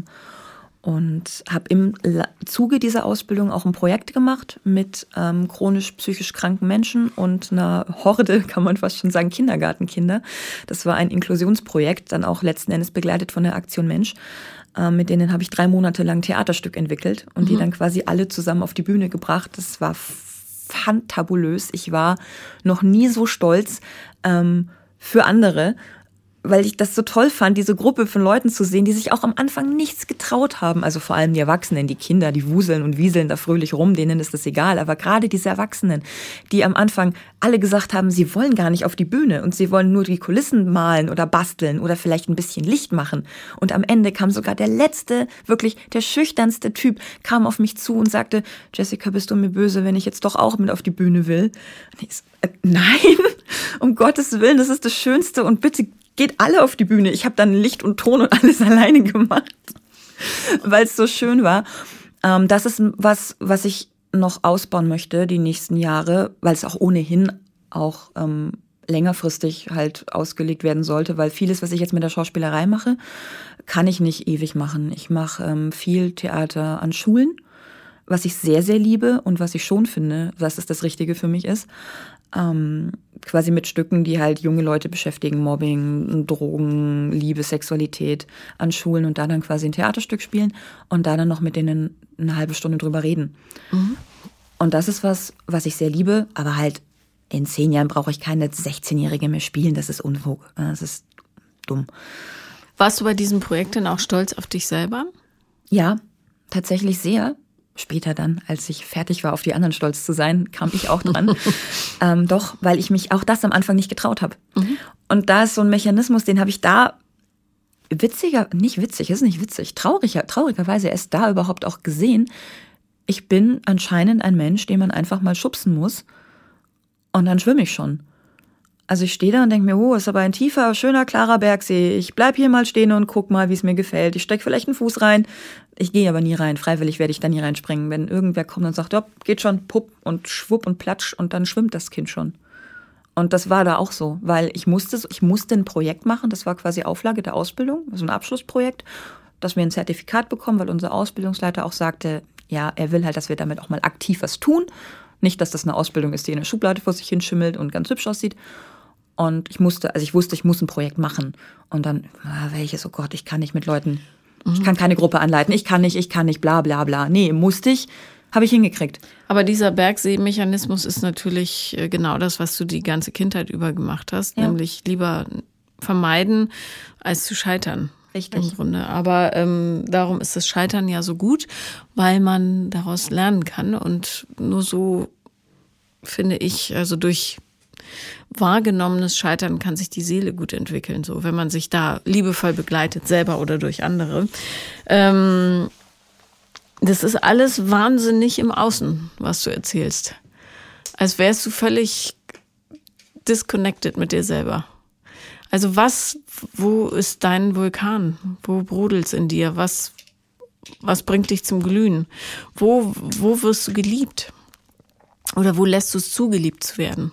Und habe im Zuge dieser Ausbildung auch ein Projekt gemacht mit ähm, chronisch psychisch kranken Menschen und einer Horde, kann man fast schon sagen, Kindergartenkinder. Das war ein Inklusionsprojekt, dann auch letzten Endes begleitet von der Aktion Mensch. Ähm, mit denen habe ich drei Monate lang ein Theaterstück entwickelt und mhm. die dann quasi alle zusammen auf die Bühne gebracht. Das war fantabulös. Ich war noch nie so stolz ähm, für andere, weil ich das so toll fand, diese Gruppe von Leuten zu sehen, die sich auch am Anfang nichts getraut haben. Also vor allem die Erwachsenen, die Kinder, die wuseln und wieseln da fröhlich rum, denen ist das egal. Aber gerade diese Erwachsenen, die am Anfang alle gesagt haben, sie wollen gar nicht auf die Bühne und sie wollen nur die Kulissen malen oder basteln oder vielleicht ein bisschen Licht machen. Und am Ende kam sogar der letzte, wirklich der schüchternste Typ, kam auf mich zu und sagte, Jessica, bist du mir böse, wenn ich jetzt doch auch mit auf die Bühne will? Und ich so, äh, nein, um Gottes Willen, das ist das Schönste und bitte geht alle auf die Bühne. Ich habe dann Licht und Ton und alles alleine gemacht, weil es so schön war. Ähm, das ist was, was ich noch ausbauen möchte die nächsten Jahre, weil es auch ohnehin auch ähm, längerfristig halt ausgelegt werden sollte, weil vieles, was ich jetzt mit der Schauspielerei mache, kann ich nicht ewig machen. Ich mache ähm, viel Theater an Schulen, was ich sehr, sehr liebe und was ich schon finde, dass es das Richtige für mich ist. Ähm, quasi mit Stücken, die halt junge Leute beschäftigen, Mobbing, Drogen, Liebe, Sexualität an Schulen und da dann quasi ein Theaterstück spielen und da dann noch mit denen eine halbe Stunde drüber reden. Mhm. Und das ist was, was ich sehr liebe, aber halt in zehn Jahren brauche ich keine sechzehnjährige mehr spielen, das ist Unfug, das ist dumm. Warst du bei diesem Projekt denn auch stolz auf dich selber? Ja, tatsächlich sehr. Später dann, als ich fertig war, auf die anderen stolz zu sein, kam ich auch dran. ähm, doch, weil ich mich auch das am Anfang nicht getraut habe. Mhm. Und da ist so ein Mechanismus, den habe ich da witziger, nicht witzig, ist nicht witzig, trauriger, traurigerweise erst da überhaupt auch gesehen. Ich bin anscheinend ein Mensch, den man einfach mal schubsen muss und dann schwimme ich schon. Also ich stehe da und denke mir, oh, ist aber ein tiefer, schöner, klarer Bergsee. Ich bleib hier mal stehen und guck mal, wie es mir gefällt. Ich stecke vielleicht einen Fuß rein. Ich gehe aber nie rein. Freiwillig werde ich da nie reinspringen. Wenn irgendwer kommt und sagt, ja, geht schon, pupp und schwupp und platsch und dann schwimmt das Kind schon. Und das war da auch so, weil ich musste, ich musste ein Projekt machen. Das war quasi Auflage der Ausbildung, so ein Abschlussprojekt, dass wir ein Zertifikat bekommen, weil unser Ausbildungsleiter auch sagte, ja, er will halt, dass wir damit auch mal aktiv was tun. Nicht, dass das eine Ausbildung ist, die in der Schublade vor sich hinschimmelt und ganz hübsch aussieht. Und ich musste, also ich wusste, ich muss ein Projekt machen. Und dann, ah, welches, oh Gott, ich kann nicht mit Leuten, mhm. ich kann keine Gruppe anleiten, ich kann nicht, ich kann nicht, bla bla bla. Nee, musste ich, habe ich hingekriegt. Aber dieser Bergsee-Mechanismus ist natürlich genau das, was du die ganze Kindheit über gemacht hast. Ja. Nämlich lieber vermeiden, als zu scheitern. Richtig. Im Grunde. Aber ähm, darum ist das Scheitern ja so gut, weil man daraus lernen kann. Und nur so, finde ich, also durch wahrgenommenes Scheitern kann sich die Seele gut entwickeln, so wenn man sich da liebevoll begleitet, selber oder durch andere. Ähm, das ist alles wahnsinnig im Außen, was du erzählst. Als wärst du völlig disconnected mit dir selber. Also was, wo ist dein Vulkan? Wo brodelt's in dir? Was, was bringt dich zum Glühen? Wo, wo wirst du geliebt? Oder wo lässt du es zu, geliebt zu werden?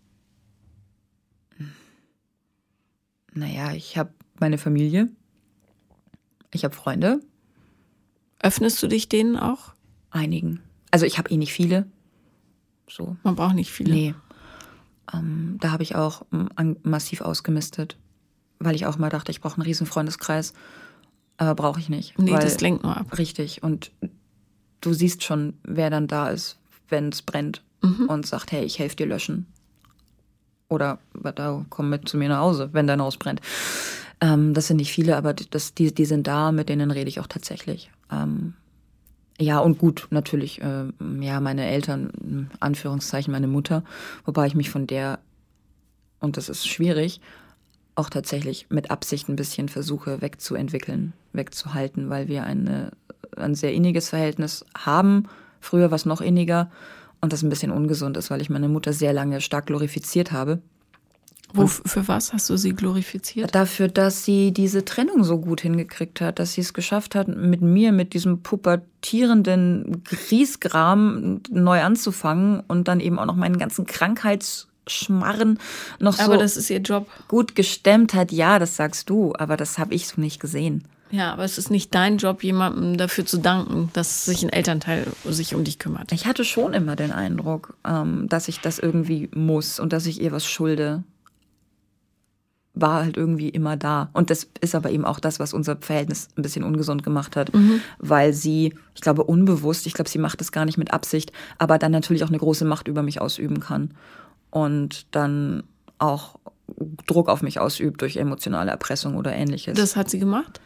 Naja, ich habe meine Familie, ich habe Freunde. Öffnest du dich denen auch? Einigen. Also ich habe eh nicht viele. So. Man braucht nicht viele. Nee. Ähm, da habe ich auch m- massiv ausgemistet, weil ich auch mal dachte, ich brauche einen riesen Freundeskreis. Aber brauche ich nicht. Nee, weil, das lenkt nur ab. Richtig. Und du siehst schon, wer dann da ist, wenn es brennt mhm. und sagt, hey, ich helfe dir löschen. Oder da komm mit zu mir nach Hause, wenn dein Haus brennt. Ähm, das sind nicht viele, aber das, die, die sind da, mit denen rede ich auch tatsächlich. Ähm, ja, und gut, natürlich, äh, ja, meine Eltern, Anführungszeichen, meine Mutter, wobei ich mich von der, und das ist schwierig, auch tatsächlich mit Absicht ein bisschen versuche wegzuentwickeln, wegzuhalten, weil wir eine ein sehr inniges Verhältnis haben. Früher war es noch inniger und das ein bisschen ungesund ist, weil ich meine Mutter sehr lange stark glorifiziert habe. Wo, für was hast du sie glorifiziert? Dafür, dass sie diese Trennung so gut hingekriegt hat, dass sie es geschafft hat, mit mir, mit diesem pubertierenden Griesgram neu anzufangen und dann eben auch noch meinen ganzen Krankheitsschmarren noch aber so das ist ihr Job. Gut gestemmt hat. Ja, das sagst du, aber das habe ich so nicht gesehen. Ja, aber es ist nicht dein Job, jemandem dafür zu danken, dass sich ein Elternteil sich um dich kümmert. Ich hatte schon immer den Eindruck, dass ich das irgendwie muss und dass ich ihr was schulde. War halt irgendwie immer da. Und das ist aber eben auch das, was unser Verhältnis ein bisschen ungesund gemacht hat, mhm. weil sie, ich glaube unbewusst, ich glaube, sie macht das gar nicht mit Absicht, aber dann natürlich auch eine große Macht über mich ausüben kann und dann auch Druck auf mich ausübt durch emotionale Erpressung oder Ähnliches. Das hat sie gemacht?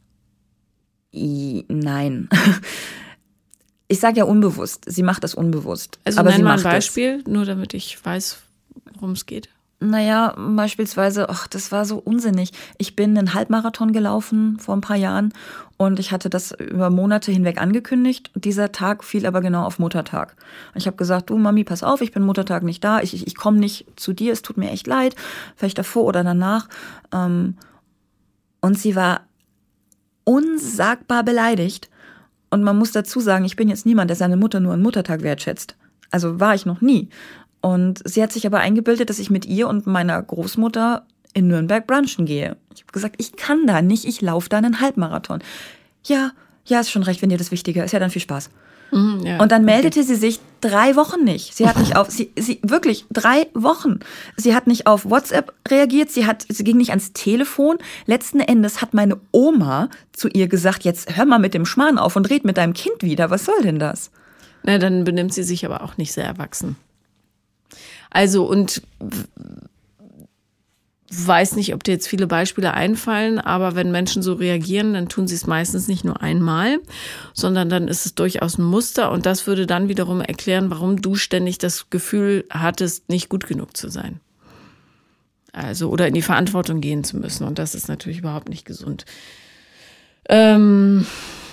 I, nein. Ich sage ja unbewusst. Sie macht das unbewusst. Also aber nenn sie mal macht ein Beispiel, das. Nur damit ich weiß, worum es geht. Naja, beispielsweise, ach, das war so unsinnig. Ich bin einen Halbmarathon gelaufen vor ein paar Jahren und ich hatte das über Monate hinweg angekündigt. Dieser Tag fiel aber genau auf Muttertag. Und ich habe gesagt, du Mami, pass auf, ich bin Muttertag nicht da, ich, ich, ich komme nicht zu dir, es tut mir echt leid, vielleicht davor oder danach. Und sie war unsagbar beleidigt. Und man muss dazu sagen, ich bin jetzt niemand, der seine Mutter nur an Muttertag wertschätzt. Also war ich noch nie. Und sie hat sich aber eingebildet, dass ich mit ihr und meiner Großmutter in Nürnberg brunchen gehe. Ich habe gesagt, ich kann da nicht, ich laufe da einen Halbmarathon. Ja, ja, ist schon recht, wenn dir das wichtiger ist. Ja, dann viel Spaß. Mhm, ja, und dann meldete okay. sie sich drei Wochen nicht. Sie hat nicht auf, sie, sie, wirklich drei Wochen. Sie hat nicht auf WhatsApp reagiert, sie hat, sie ging nicht ans Telefon. Letzten Endes hat meine Oma zu ihr gesagt, jetzt hör mal mit dem Schmarrn auf und red mit deinem Kind wieder. Was soll denn das? Na, dann benimmt sie sich aber auch nicht sehr erwachsen. Also, und weiß nicht, ob dir jetzt viele Beispiele einfallen, aber wenn Menschen so reagieren, dann tun sie es meistens nicht nur einmal, sondern dann ist es durchaus ein Muster und das würde dann wiederum erklären, warum du ständig das Gefühl hattest, nicht gut genug zu sein. Also, oder in die Verantwortung gehen zu müssen und das ist natürlich überhaupt nicht gesund. Ähm,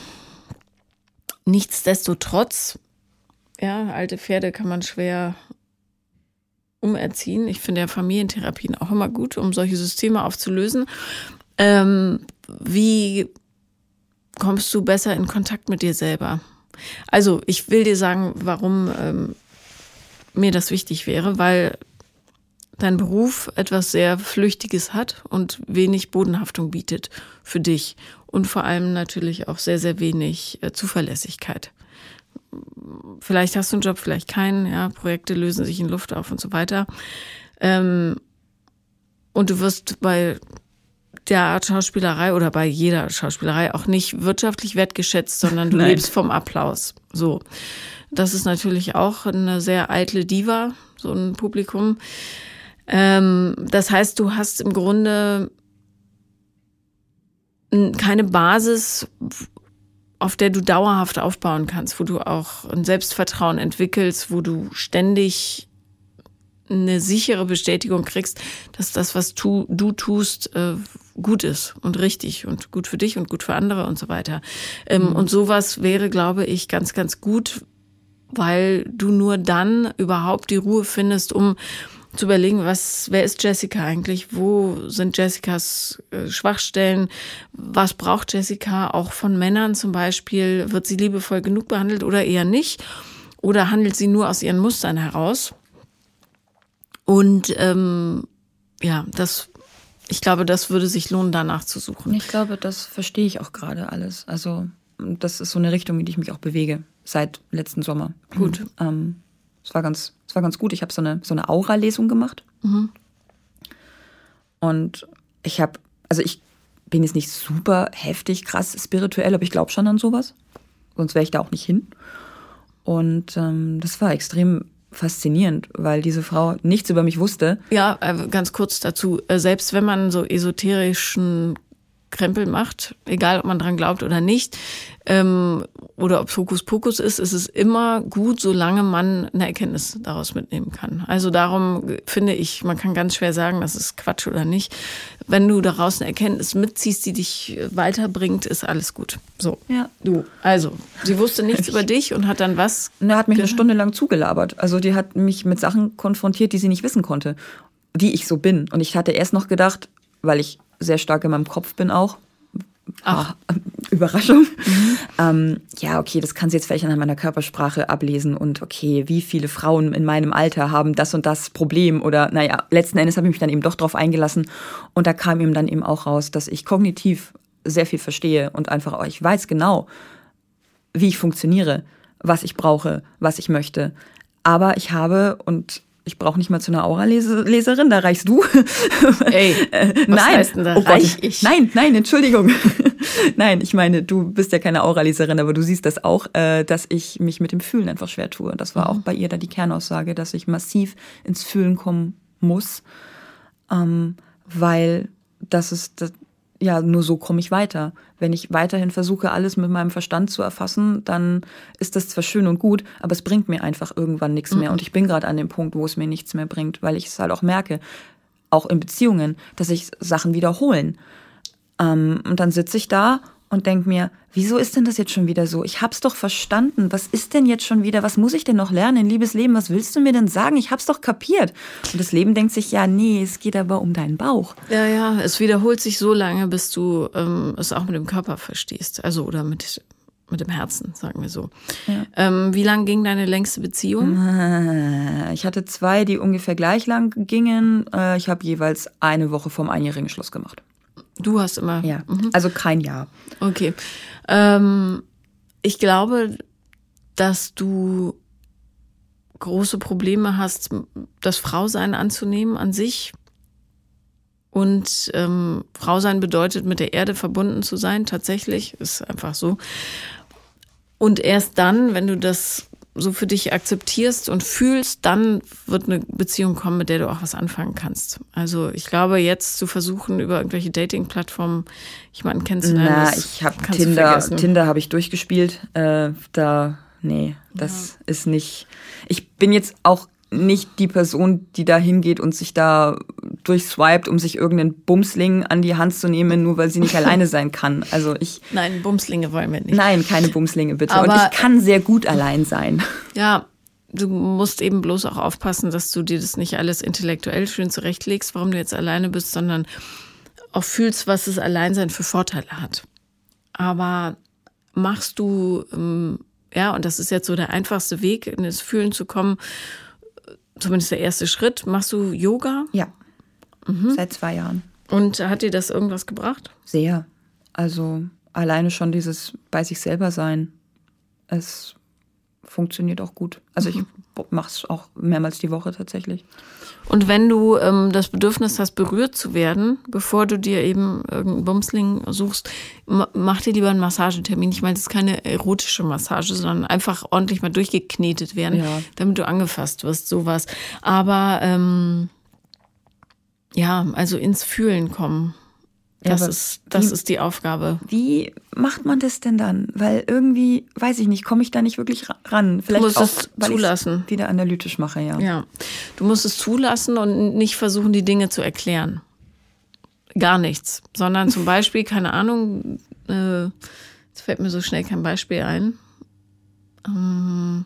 nichtsdestotrotz, ja, alte Pferde kann man schwer umerziehen. Ich finde ja Familientherapien auch immer gut, um solche Systeme aufzulösen. Ähm, wie kommst du besser in Kontakt mit dir selber? Also ich will dir sagen, warum ähm, mir das wichtig wäre, weil dein Beruf etwas sehr Flüchtiges hat und wenig Bodenhaftung bietet für dich und vor allem natürlich auch sehr, sehr wenig äh, Zuverlässigkeit. Vielleicht hast du einen Job, vielleicht keinen, ja, Projekte lösen sich in Luft auf und so weiter. Ähm, und du wirst bei der Art Schauspielerei oder bei jeder Schauspielerei auch nicht wirtschaftlich wertgeschätzt, sondern du Nein. lebst vom Applaus. So. Das ist natürlich auch eine sehr eitle Diva, so ein Publikum. Ähm, das heißt, du hast im Grunde keine Basis, auf der du dauerhaft aufbauen kannst, wo du auch ein Selbstvertrauen entwickelst, wo du ständig eine sichere Bestätigung kriegst, dass das, was tu, du tust, äh, gut ist und richtig und gut für dich und gut für andere und so weiter. Ähm, mhm. Und sowas wäre, glaube ich, ganz, ganz gut, weil du nur dann überhaupt die Ruhe findest, um zu überlegen, was, wer ist Jessica eigentlich? Wo sind Jessicas äh, Schwachstellen? Was braucht Jessica auch von Männern zum Beispiel? Wird sie liebevoll genug behandelt oder eher nicht? Oder handelt sie nur aus ihren Mustern heraus? Und ähm, ja, das, ich glaube, das würde sich lohnen, danach zu suchen. Ich glaube, das verstehe ich auch gerade alles. Also das ist so eine Richtung, in die ich mich auch bewege seit letzten Sommer. Gut. Und, ähm, Es war ganz, es war ganz gut. Ich habe so eine, so eine Aura-Lesung gemacht. Mhm. Und ich habe, also ich bin jetzt nicht super heftig, krass spirituell, aber ich glaube schon an sowas. Sonst wäre ich da auch nicht hin. Und ähm, das war extrem faszinierend, weil diese Frau nichts über mich wusste. Ja, äh, ganz kurz dazu. Selbst wenn man so esoterischen Krempel macht, egal ob man dran glaubt oder nicht, ähm, oder ob es Hokuspokus ist, ist es immer gut, solange man eine Erkenntnis daraus mitnehmen kann. Also darum finde ich, man kann ganz schwer sagen, das ist Quatsch oder nicht. Wenn du daraus eine Erkenntnis mitziehst, die dich weiterbringt, ist alles gut. So, ja. Du. Also, sie wusste nichts über dich und hat dann was? Er hat mich eine Stunde lang zugelabert. Also die hat mich mit Sachen konfrontiert, die sie nicht wissen konnte, wie ich so bin. Und ich hatte erst noch gedacht, weil ich sehr stark in meinem Kopf bin auch. Ach. Ah, Überraschung. Mhm. Ähm, ja, okay, das kann sie jetzt vielleicht anhand meiner Körpersprache ablesen und okay, wie viele Frauen in meinem Alter haben das und das Problem oder naja, letzten Endes habe ich mich dann eben doch drauf eingelassen und da kam ihm dann eben auch raus, dass ich kognitiv sehr viel verstehe und einfach, oh, ich weiß genau, wie ich funktioniere, was ich brauche, was ich möchte. Aber ich habe und ich brauche nicht mal zu einer Aura-Leserin, da reichst du. Ey, was nein. heißt denn da oh reich Gott. ich? Nein, nein, Entschuldigung. Nein, ich meine, du bist ja keine Aura-Leserin, aber du siehst das auch, äh, dass ich mich mit dem Fühlen einfach schwer tue. Und das war mhm. auch bei ihr da die Kernaussage, dass ich massiv ins Fühlen kommen muss, ähm, weil das ist, das, ja, nur so komme ich weiter. Wenn ich weiterhin versuche, alles mit meinem Verstand zu erfassen, dann ist das zwar schön und gut, aber es bringt mir einfach irgendwann nichts mehr. Und ich bin gerade an dem Punkt, wo es mir nichts mehr bringt, weil ich es halt auch merke, auch in Beziehungen, dass sich Sachen wiederholen. Ähm, und dann sitze ich da und denke mir, wieso ist denn das jetzt schon wieder so? Ich hab's doch verstanden. Was ist denn jetzt schon wieder? Was muss ich denn noch lernen? Liebes Leben, was willst du mir denn sagen? Ich hab's doch kapiert. Und das Leben denkt sich, ja, nee, es geht aber um deinen Bauch. Ja, ja, es wiederholt sich so lange, bis du ähm, es auch mit dem Körper verstehst. Also, oder mit, mit dem Herzen, sagen wir so. Ja. Ähm, wie lang ging deine längste Beziehung? Ich hatte zwei, die ungefähr gleich lang gingen. Ich habe jeweils eine Woche vorm einjährigen Schluss gemacht. Du hast immer... Ja, mhm. Also kein Jahr. Okay. Ähm, ich glaube, dass du große Probleme hast, das Frausein anzunehmen an sich. Und ähm, Frausein bedeutet, mit der Erde verbunden zu sein, tatsächlich. Ist einfach so. Und erst dann, wenn du das so für dich akzeptierst und fühlst, dann wird eine Beziehung kommen, mit der du auch was anfangen kannst. Also ich glaube, jetzt zu versuchen, über irgendwelche Dating-Plattformen jemanden kennenzulernen, Na, ich habe Tinder, Tinder habe ich durchgespielt. Äh, da, nee, das ja. ist nicht. Ich bin jetzt auch nicht die Person, die da hingeht und sich da durchswiped, um sich irgendeinen Bumsling an die Hand zu nehmen, nur weil sie nicht alleine sein kann. Also ich. Nein, Bumslinge wollen wir nicht. Nein, keine Bumslinge, bitte. Aber, und ich kann sehr gut allein sein. Ja, du musst eben bloß auch aufpassen, dass du dir das nicht alles intellektuell schön zurechtlegst, warum du jetzt alleine bist, sondern auch fühlst, was das Alleinsein für Vorteile hat. Aber machst du, ja, und das ist jetzt so der einfachste Weg, in das Fühlen zu kommen, zumindest der erste Schritt. Machst du Yoga? Ja, mhm. Seit zwei Jahren. Und hat dir das irgendwas gebracht? Sehr. Also alleine schon dieses bei sich selber sein. Es funktioniert auch gut. Also ich mache es auch mehrmals die Woche tatsächlich. Und wenn du ähm, das Bedürfnis hast, berührt zu werden, bevor du dir eben irgendeinen Bumsling suchst, mach dir lieber einen Massagetermin. Ich meine, das ist keine erotische Massage, sondern einfach ordentlich mal durchgeknetet werden, ja. damit du angefasst wirst, sowas. Aber ähm, ja, also ins Fühlen kommen. Das, ja, ist, das wie, ist die Aufgabe. Wie macht man das denn dann? Weil irgendwie, weiß ich nicht, komme ich da nicht wirklich ran. Vielleicht du musst auch, es weil zulassen. Ich wieder analytisch mache, ja. Ja, du musst es zulassen und nicht versuchen, die Dinge zu erklären. Gar nichts. Sondern zum Beispiel, keine Ahnung, äh, jetzt fällt mir so schnell kein Beispiel ein. Ähm,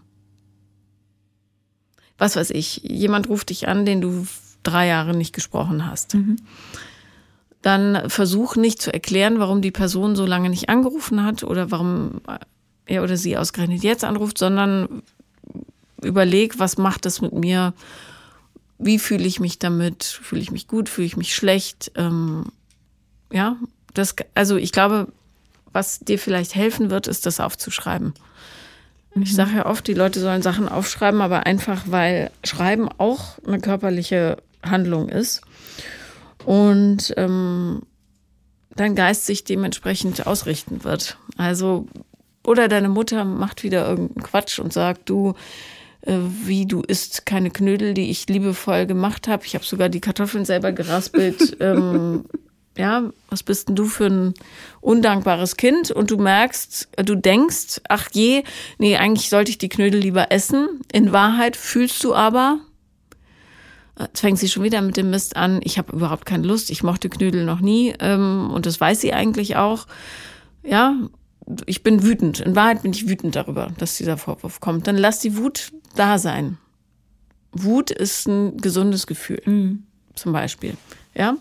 was weiß ich, jemand ruft dich an, den du drei Jahre nicht gesprochen hast. Mhm. Dann versuch nicht zu erklären, warum die Person so lange nicht angerufen hat oder warum er oder sie ausgerechnet jetzt anruft, sondern überleg, was macht das mit mir? Wie fühle ich mich damit? Fühle ich mich gut? Fühle ich mich schlecht? Ähm, ja, das, also ich glaube, was dir vielleicht helfen wird, ist, das aufzuschreiben. Mhm. Ich sage ja oft, die Leute sollen Sachen aufschreiben, aber einfach, weil Schreiben auch eine körperliche Handlung ist. Und ähm, dein Geist sich dementsprechend ausrichten wird. Also, oder deine Mutter macht wieder irgendeinen Quatsch und sagt, du, äh, wie, du isst keine Knödel, die ich liebevoll gemacht habe. Ich habe sogar die Kartoffeln selber geraspelt. ähm, Ja, was bist denn du für ein undankbares Kind? Und du merkst, du denkst, ach je, nee, eigentlich sollte ich die Knödel lieber essen. In Wahrheit fühlst du aber, jetzt fängt sie schon wieder mit dem Mist an, ich habe überhaupt keine Lust, ich mochte Knödel noch nie ähm, und das weiß sie eigentlich auch. Ja, ich bin wütend. In Wahrheit bin ich wütend darüber, dass dieser Vorwurf kommt. Dann lass die Wut da sein. Wut ist ein gesundes Gefühl, mhm. zum Beispiel. Ja.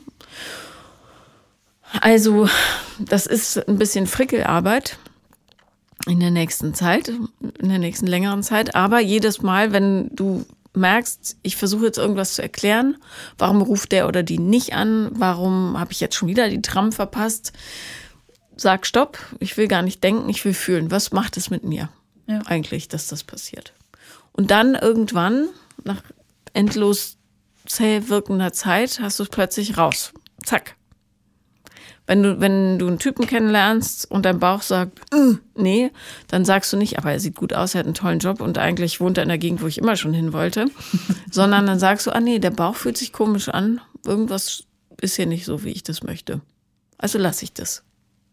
Also, das ist ein bisschen Frickelarbeit in der nächsten Zeit, in der nächsten längeren Zeit. Aber jedes Mal, wenn du merkst, ich versuche jetzt irgendwas zu erklären, warum ruft der oder die nicht an, warum habe ich jetzt schon wieder die Tram verpasst, sag Stopp, ich will gar nicht denken, ich will fühlen. Was macht es mit mir ja. eigentlich, dass das passiert? Und dann irgendwann, nach endlos zäh wirkender Zeit, hast du es plötzlich raus. Zack. Wenn du, wenn du einen Typen kennenlernst und dein Bauch sagt, äh, nee, dann sagst du nicht, aber er sieht gut aus, er hat einen tollen Job und eigentlich wohnt er in der Gegend, wo ich immer schon hin wollte. Sondern dann sagst du, ah nee, der Bauch fühlt sich komisch an, irgendwas ist hier nicht so, wie ich das möchte. Also lasse ich das.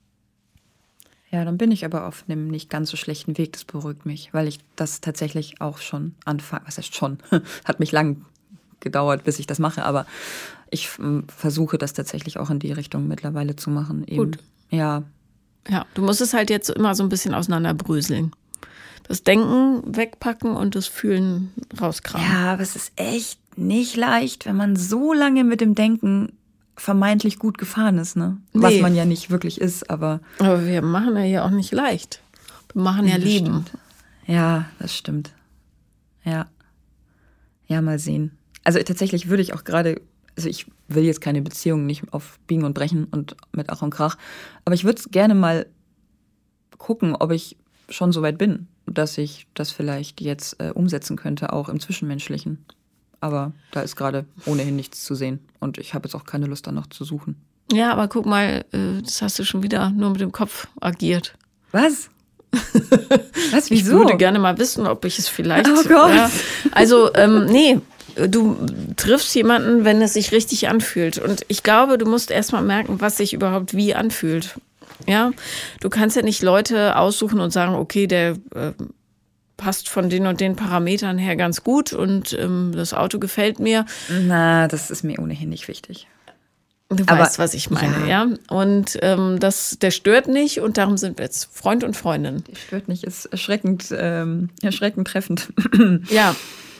Ja, dann bin ich aber auf einem nicht ganz so schlechten Weg, das beruhigt mich, weil ich das tatsächlich auch schon anfange, was heißt schon, hat mich lang gedauert, bis ich das mache, aber ich versuche das tatsächlich auch in die Richtung mittlerweile zu machen. Eben. Gut. Ja. Ja, du musst es halt jetzt immer so ein bisschen auseinanderbröseln. Das Denken wegpacken und das Fühlen rauskramen. Ja, aber es ist echt nicht leicht, wenn man so lange mit dem Denken vermeintlich gut gefahren ist, ne? Nee. Was man ja nicht wirklich ist, aber... Aber wir machen ja hier auch nicht leicht. Wir machen ja, ja Leben. Stimmt. Ja, das stimmt. Ja. Ja, mal sehen. Also tatsächlich würde ich auch gerade... Also ich will jetzt keine Beziehung, nicht auf Biegen und Brechen und mit Ach und Krach. Aber ich würde gerne mal gucken, ob ich schon so weit bin, dass ich das vielleicht jetzt äh, umsetzen könnte, auch im Zwischenmenschlichen. Aber da ist gerade ohnehin nichts zu sehen. Und ich habe jetzt auch keine Lust, da noch zu suchen. Ja, aber guck mal, äh, das hast du schon wieder nur mit dem Kopf agiert. Was? Was, wieso? Ich würde gerne mal wissen, ob ich es vielleicht... Oh Gott. Ja, also, ähm, nee... Du triffst jemanden, wenn es sich richtig anfühlt. Und ich glaube, du musst erst mal merken, was sich überhaupt wie anfühlt. Ja, du kannst ja nicht Leute aussuchen und sagen, okay, der äh, passt von den und den Parametern her ganz gut und ähm, das Auto gefällt mir. Na, das ist mir ohnehin nicht wichtig. Du Aber, weißt, was ich meine, ja. ja? Und ähm, das, der stört nicht und darum sind wir jetzt Freund und Freundin. Der stört nicht, ist erschreckend, ähm, erschreckend treffend. Ja.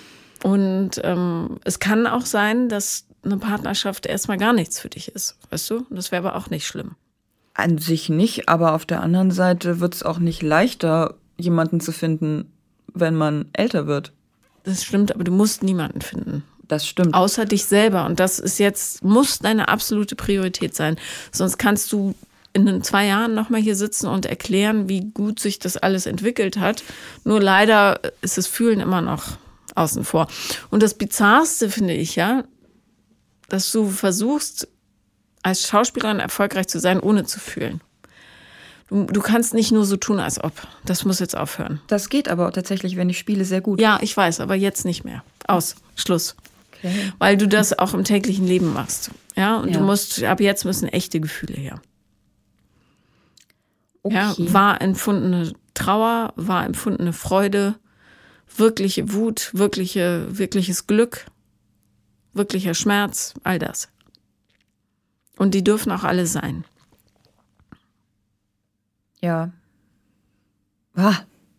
Und ähm, es kann auch sein, dass eine Partnerschaft erstmal gar nichts für dich ist, weißt du? Und das wäre aber auch nicht schlimm. An sich nicht, aber auf der anderen Seite wird es auch nicht leichter, jemanden zu finden, wenn man älter wird. Das stimmt, aber du musst niemanden finden. Das stimmt. Außer dich selber. Und das ist jetzt, muss deine absolute Priorität sein. Sonst kannst du in zwei Jahren nochmal hier sitzen und erklären, wie gut sich das alles entwickelt hat. Nur leider ist das Fühlen immer noch außen vor. Und das Bizarrste finde ich ja, dass du versuchst, als Schauspielerin erfolgreich zu sein, ohne zu fühlen. Du, du kannst nicht nur so tun, als ob. Das muss jetzt aufhören. Das geht aber tatsächlich, wenn ich spiele, sehr gut. Ja, ich weiß, aber jetzt nicht mehr. Aus. Schluss. Okay. Weil du das auch im täglichen Leben machst. Ja, und ja. du musst, ab jetzt müssen echte Gefühle her. Okay. Ja, wahr empfundene Trauer, wahr empfundene Freude, wirkliche Wut, wirkliche, wirkliches Glück, wirklicher Schmerz, all das. Und die dürfen auch alle sein. Ja. Ah.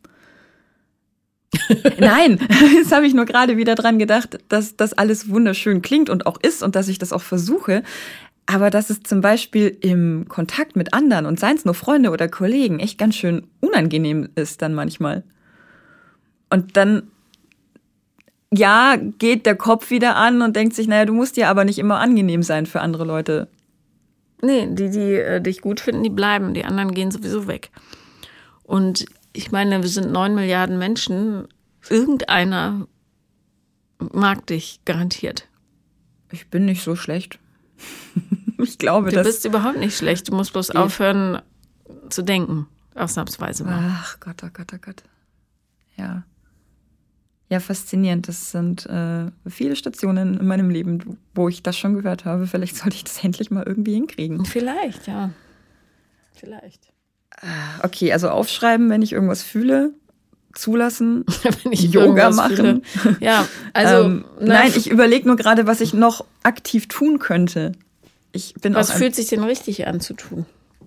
Nein, jetzt habe ich nur gerade wieder dran gedacht, dass das alles wunderschön klingt und auch ist und dass ich das auch versuche. Aber dass es zum Beispiel im Kontakt mit anderen und seien es nur Freunde oder Kollegen echt ganz schön unangenehm ist dann manchmal. Und dann, ja, geht der Kopf wieder an und denkt sich, naja, du musst ja aber nicht immer angenehm sein für andere Leute. Nee, die, die äh, dich gut finden, die bleiben. Die anderen gehen sowieso weg. Und ich meine, wir sind neun Milliarden Menschen. Irgendeiner mag dich garantiert. Ich bin nicht so schlecht. Ich glaube, du dass... Du bist überhaupt nicht schlecht. Du musst bloß geht. aufhören zu denken. Ausnahmsweise mal. Ach Gott, oh Gott, oh Gott. Ja. Ja, faszinierend. Das sind äh, viele Stationen in meinem Leben, wo ich das schon gehört habe. Vielleicht sollte ich das endlich mal irgendwie hinkriegen. Vielleicht, ja. Vielleicht. Okay, also aufschreiben, wenn ich irgendwas fühle, zulassen, wenn ich Yoga machen. Fühle. Ja, also ähm, nein, ich überlege nur gerade, was ich noch aktiv tun könnte. Ich bin was auch fühlt sich denn richtig an zu tun?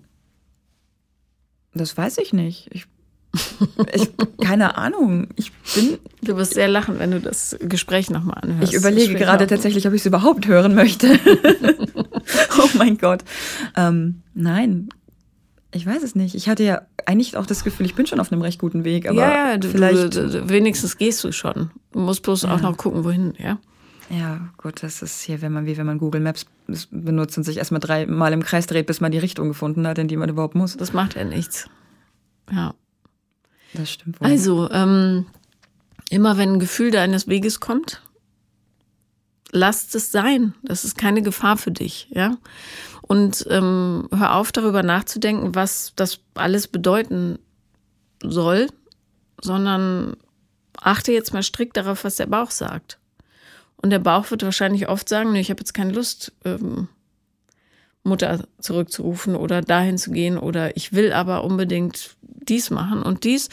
Das weiß ich nicht. Ich Ich, keine Ahnung. Ich bin. Du wirst sehr lachen, wenn du das Gespräch nochmal anhörst. Ich überlege gerade tatsächlich, ob ich es überhaupt hören möchte. Oh mein Gott. Ähm, nein, ich weiß es nicht. Ich hatte ja eigentlich auch das Gefühl, ich bin schon auf einem recht guten Weg. Aber ja, ja, du, vielleicht du, du, wenigstens gehst du schon. Du musst bloß ja. auch noch gucken, wohin, ja. Ja, gut, das ist hier, wenn man wie wenn man Google Maps benutzt und sich erstmal dreimal im Kreis dreht, bis man die Richtung gefunden hat, in die man überhaupt muss. Das macht ja nichts. Ja. Das stimmt wohl. Also, ähm, immer wenn ein Gefühl deines Weges kommt, lasst es sein. Das ist keine Gefahr für dich, ja. Und ähm, hör auf, darüber nachzudenken, was das alles bedeuten soll, sondern achte jetzt mal strikt darauf, was der Bauch sagt. Und der Bauch wird wahrscheinlich oft sagen, nee, ich habe jetzt keine Lust, ähm, Mutter zurückzurufen oder dahin zu gehen oder ich will aber unbedingt dies machen und dies.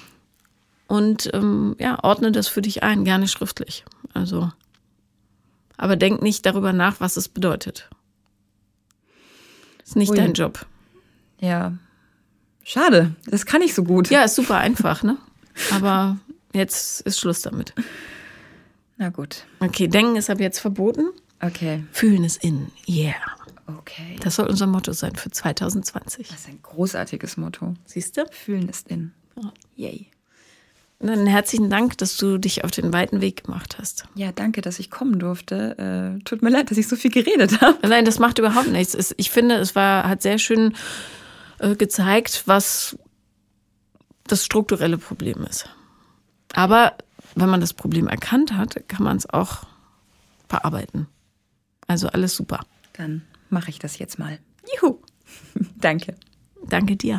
Und ähm, ja, ordne das für dich ein, gerne schriftlich. Also, aber denk nicht darüber nach, was es bedeutet. Ist nicht Ui. dein Job. Ja, schade, das kann ich so gut. Ja, ist super einfach, ne? Aber jetzt ist Schluss damit. Na gut. Okay, denken ist ab jetzt verboten. Okay. Fühlen ist in. Yeah. Okay. Das soll unser Motto sein für zwanzig zwanzig. Das ist ein großartiges Motto. Siehst du? Fühlen ist in. Oh, yay. Und dann herzlichen Dank, dass du dich auf den weiten Weg gemacht hast. Ja, danke, dass ich kommen durfte. Äh, tut mir leid, dass ich so viel geredet habe. Nein, das macht überhaupt nichts. Es, ich finde, es war, hat sehr schön äh, gezeigt, was das strukturelle Problem ist. Aber wenn man das Problem erkannt hat, kann man es auch bearbeiten. Also alles super. Dann mache ich das jetzt mal. Juhu. Danke. Danke dir.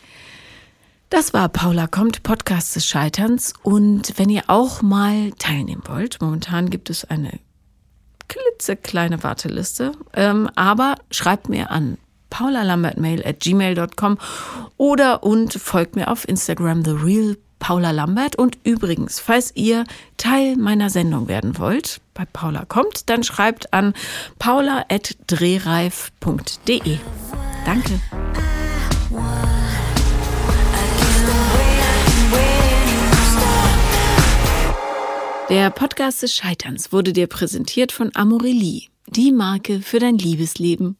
Das war Paula kommt, Podcast des Scheiterns. Und wenn ihr auch mal teilnehmen wollt, momentan gibt es eine klitzekleine Warteliste, ähm, aber schreibt mir an paulalambertmail at gmail dot com oder und folgt mir auf Instagram The Real Paula Lambert. Und übrigens, falls ihr Teil meiner Sendung werden wollt, bei Paula kommt, dann schreibt an paula at drehreif punkt de. Danke. Der Podcast des Scheiterns wurde dir präsentiert von Amorelie, die Marke für dein Liebesleben.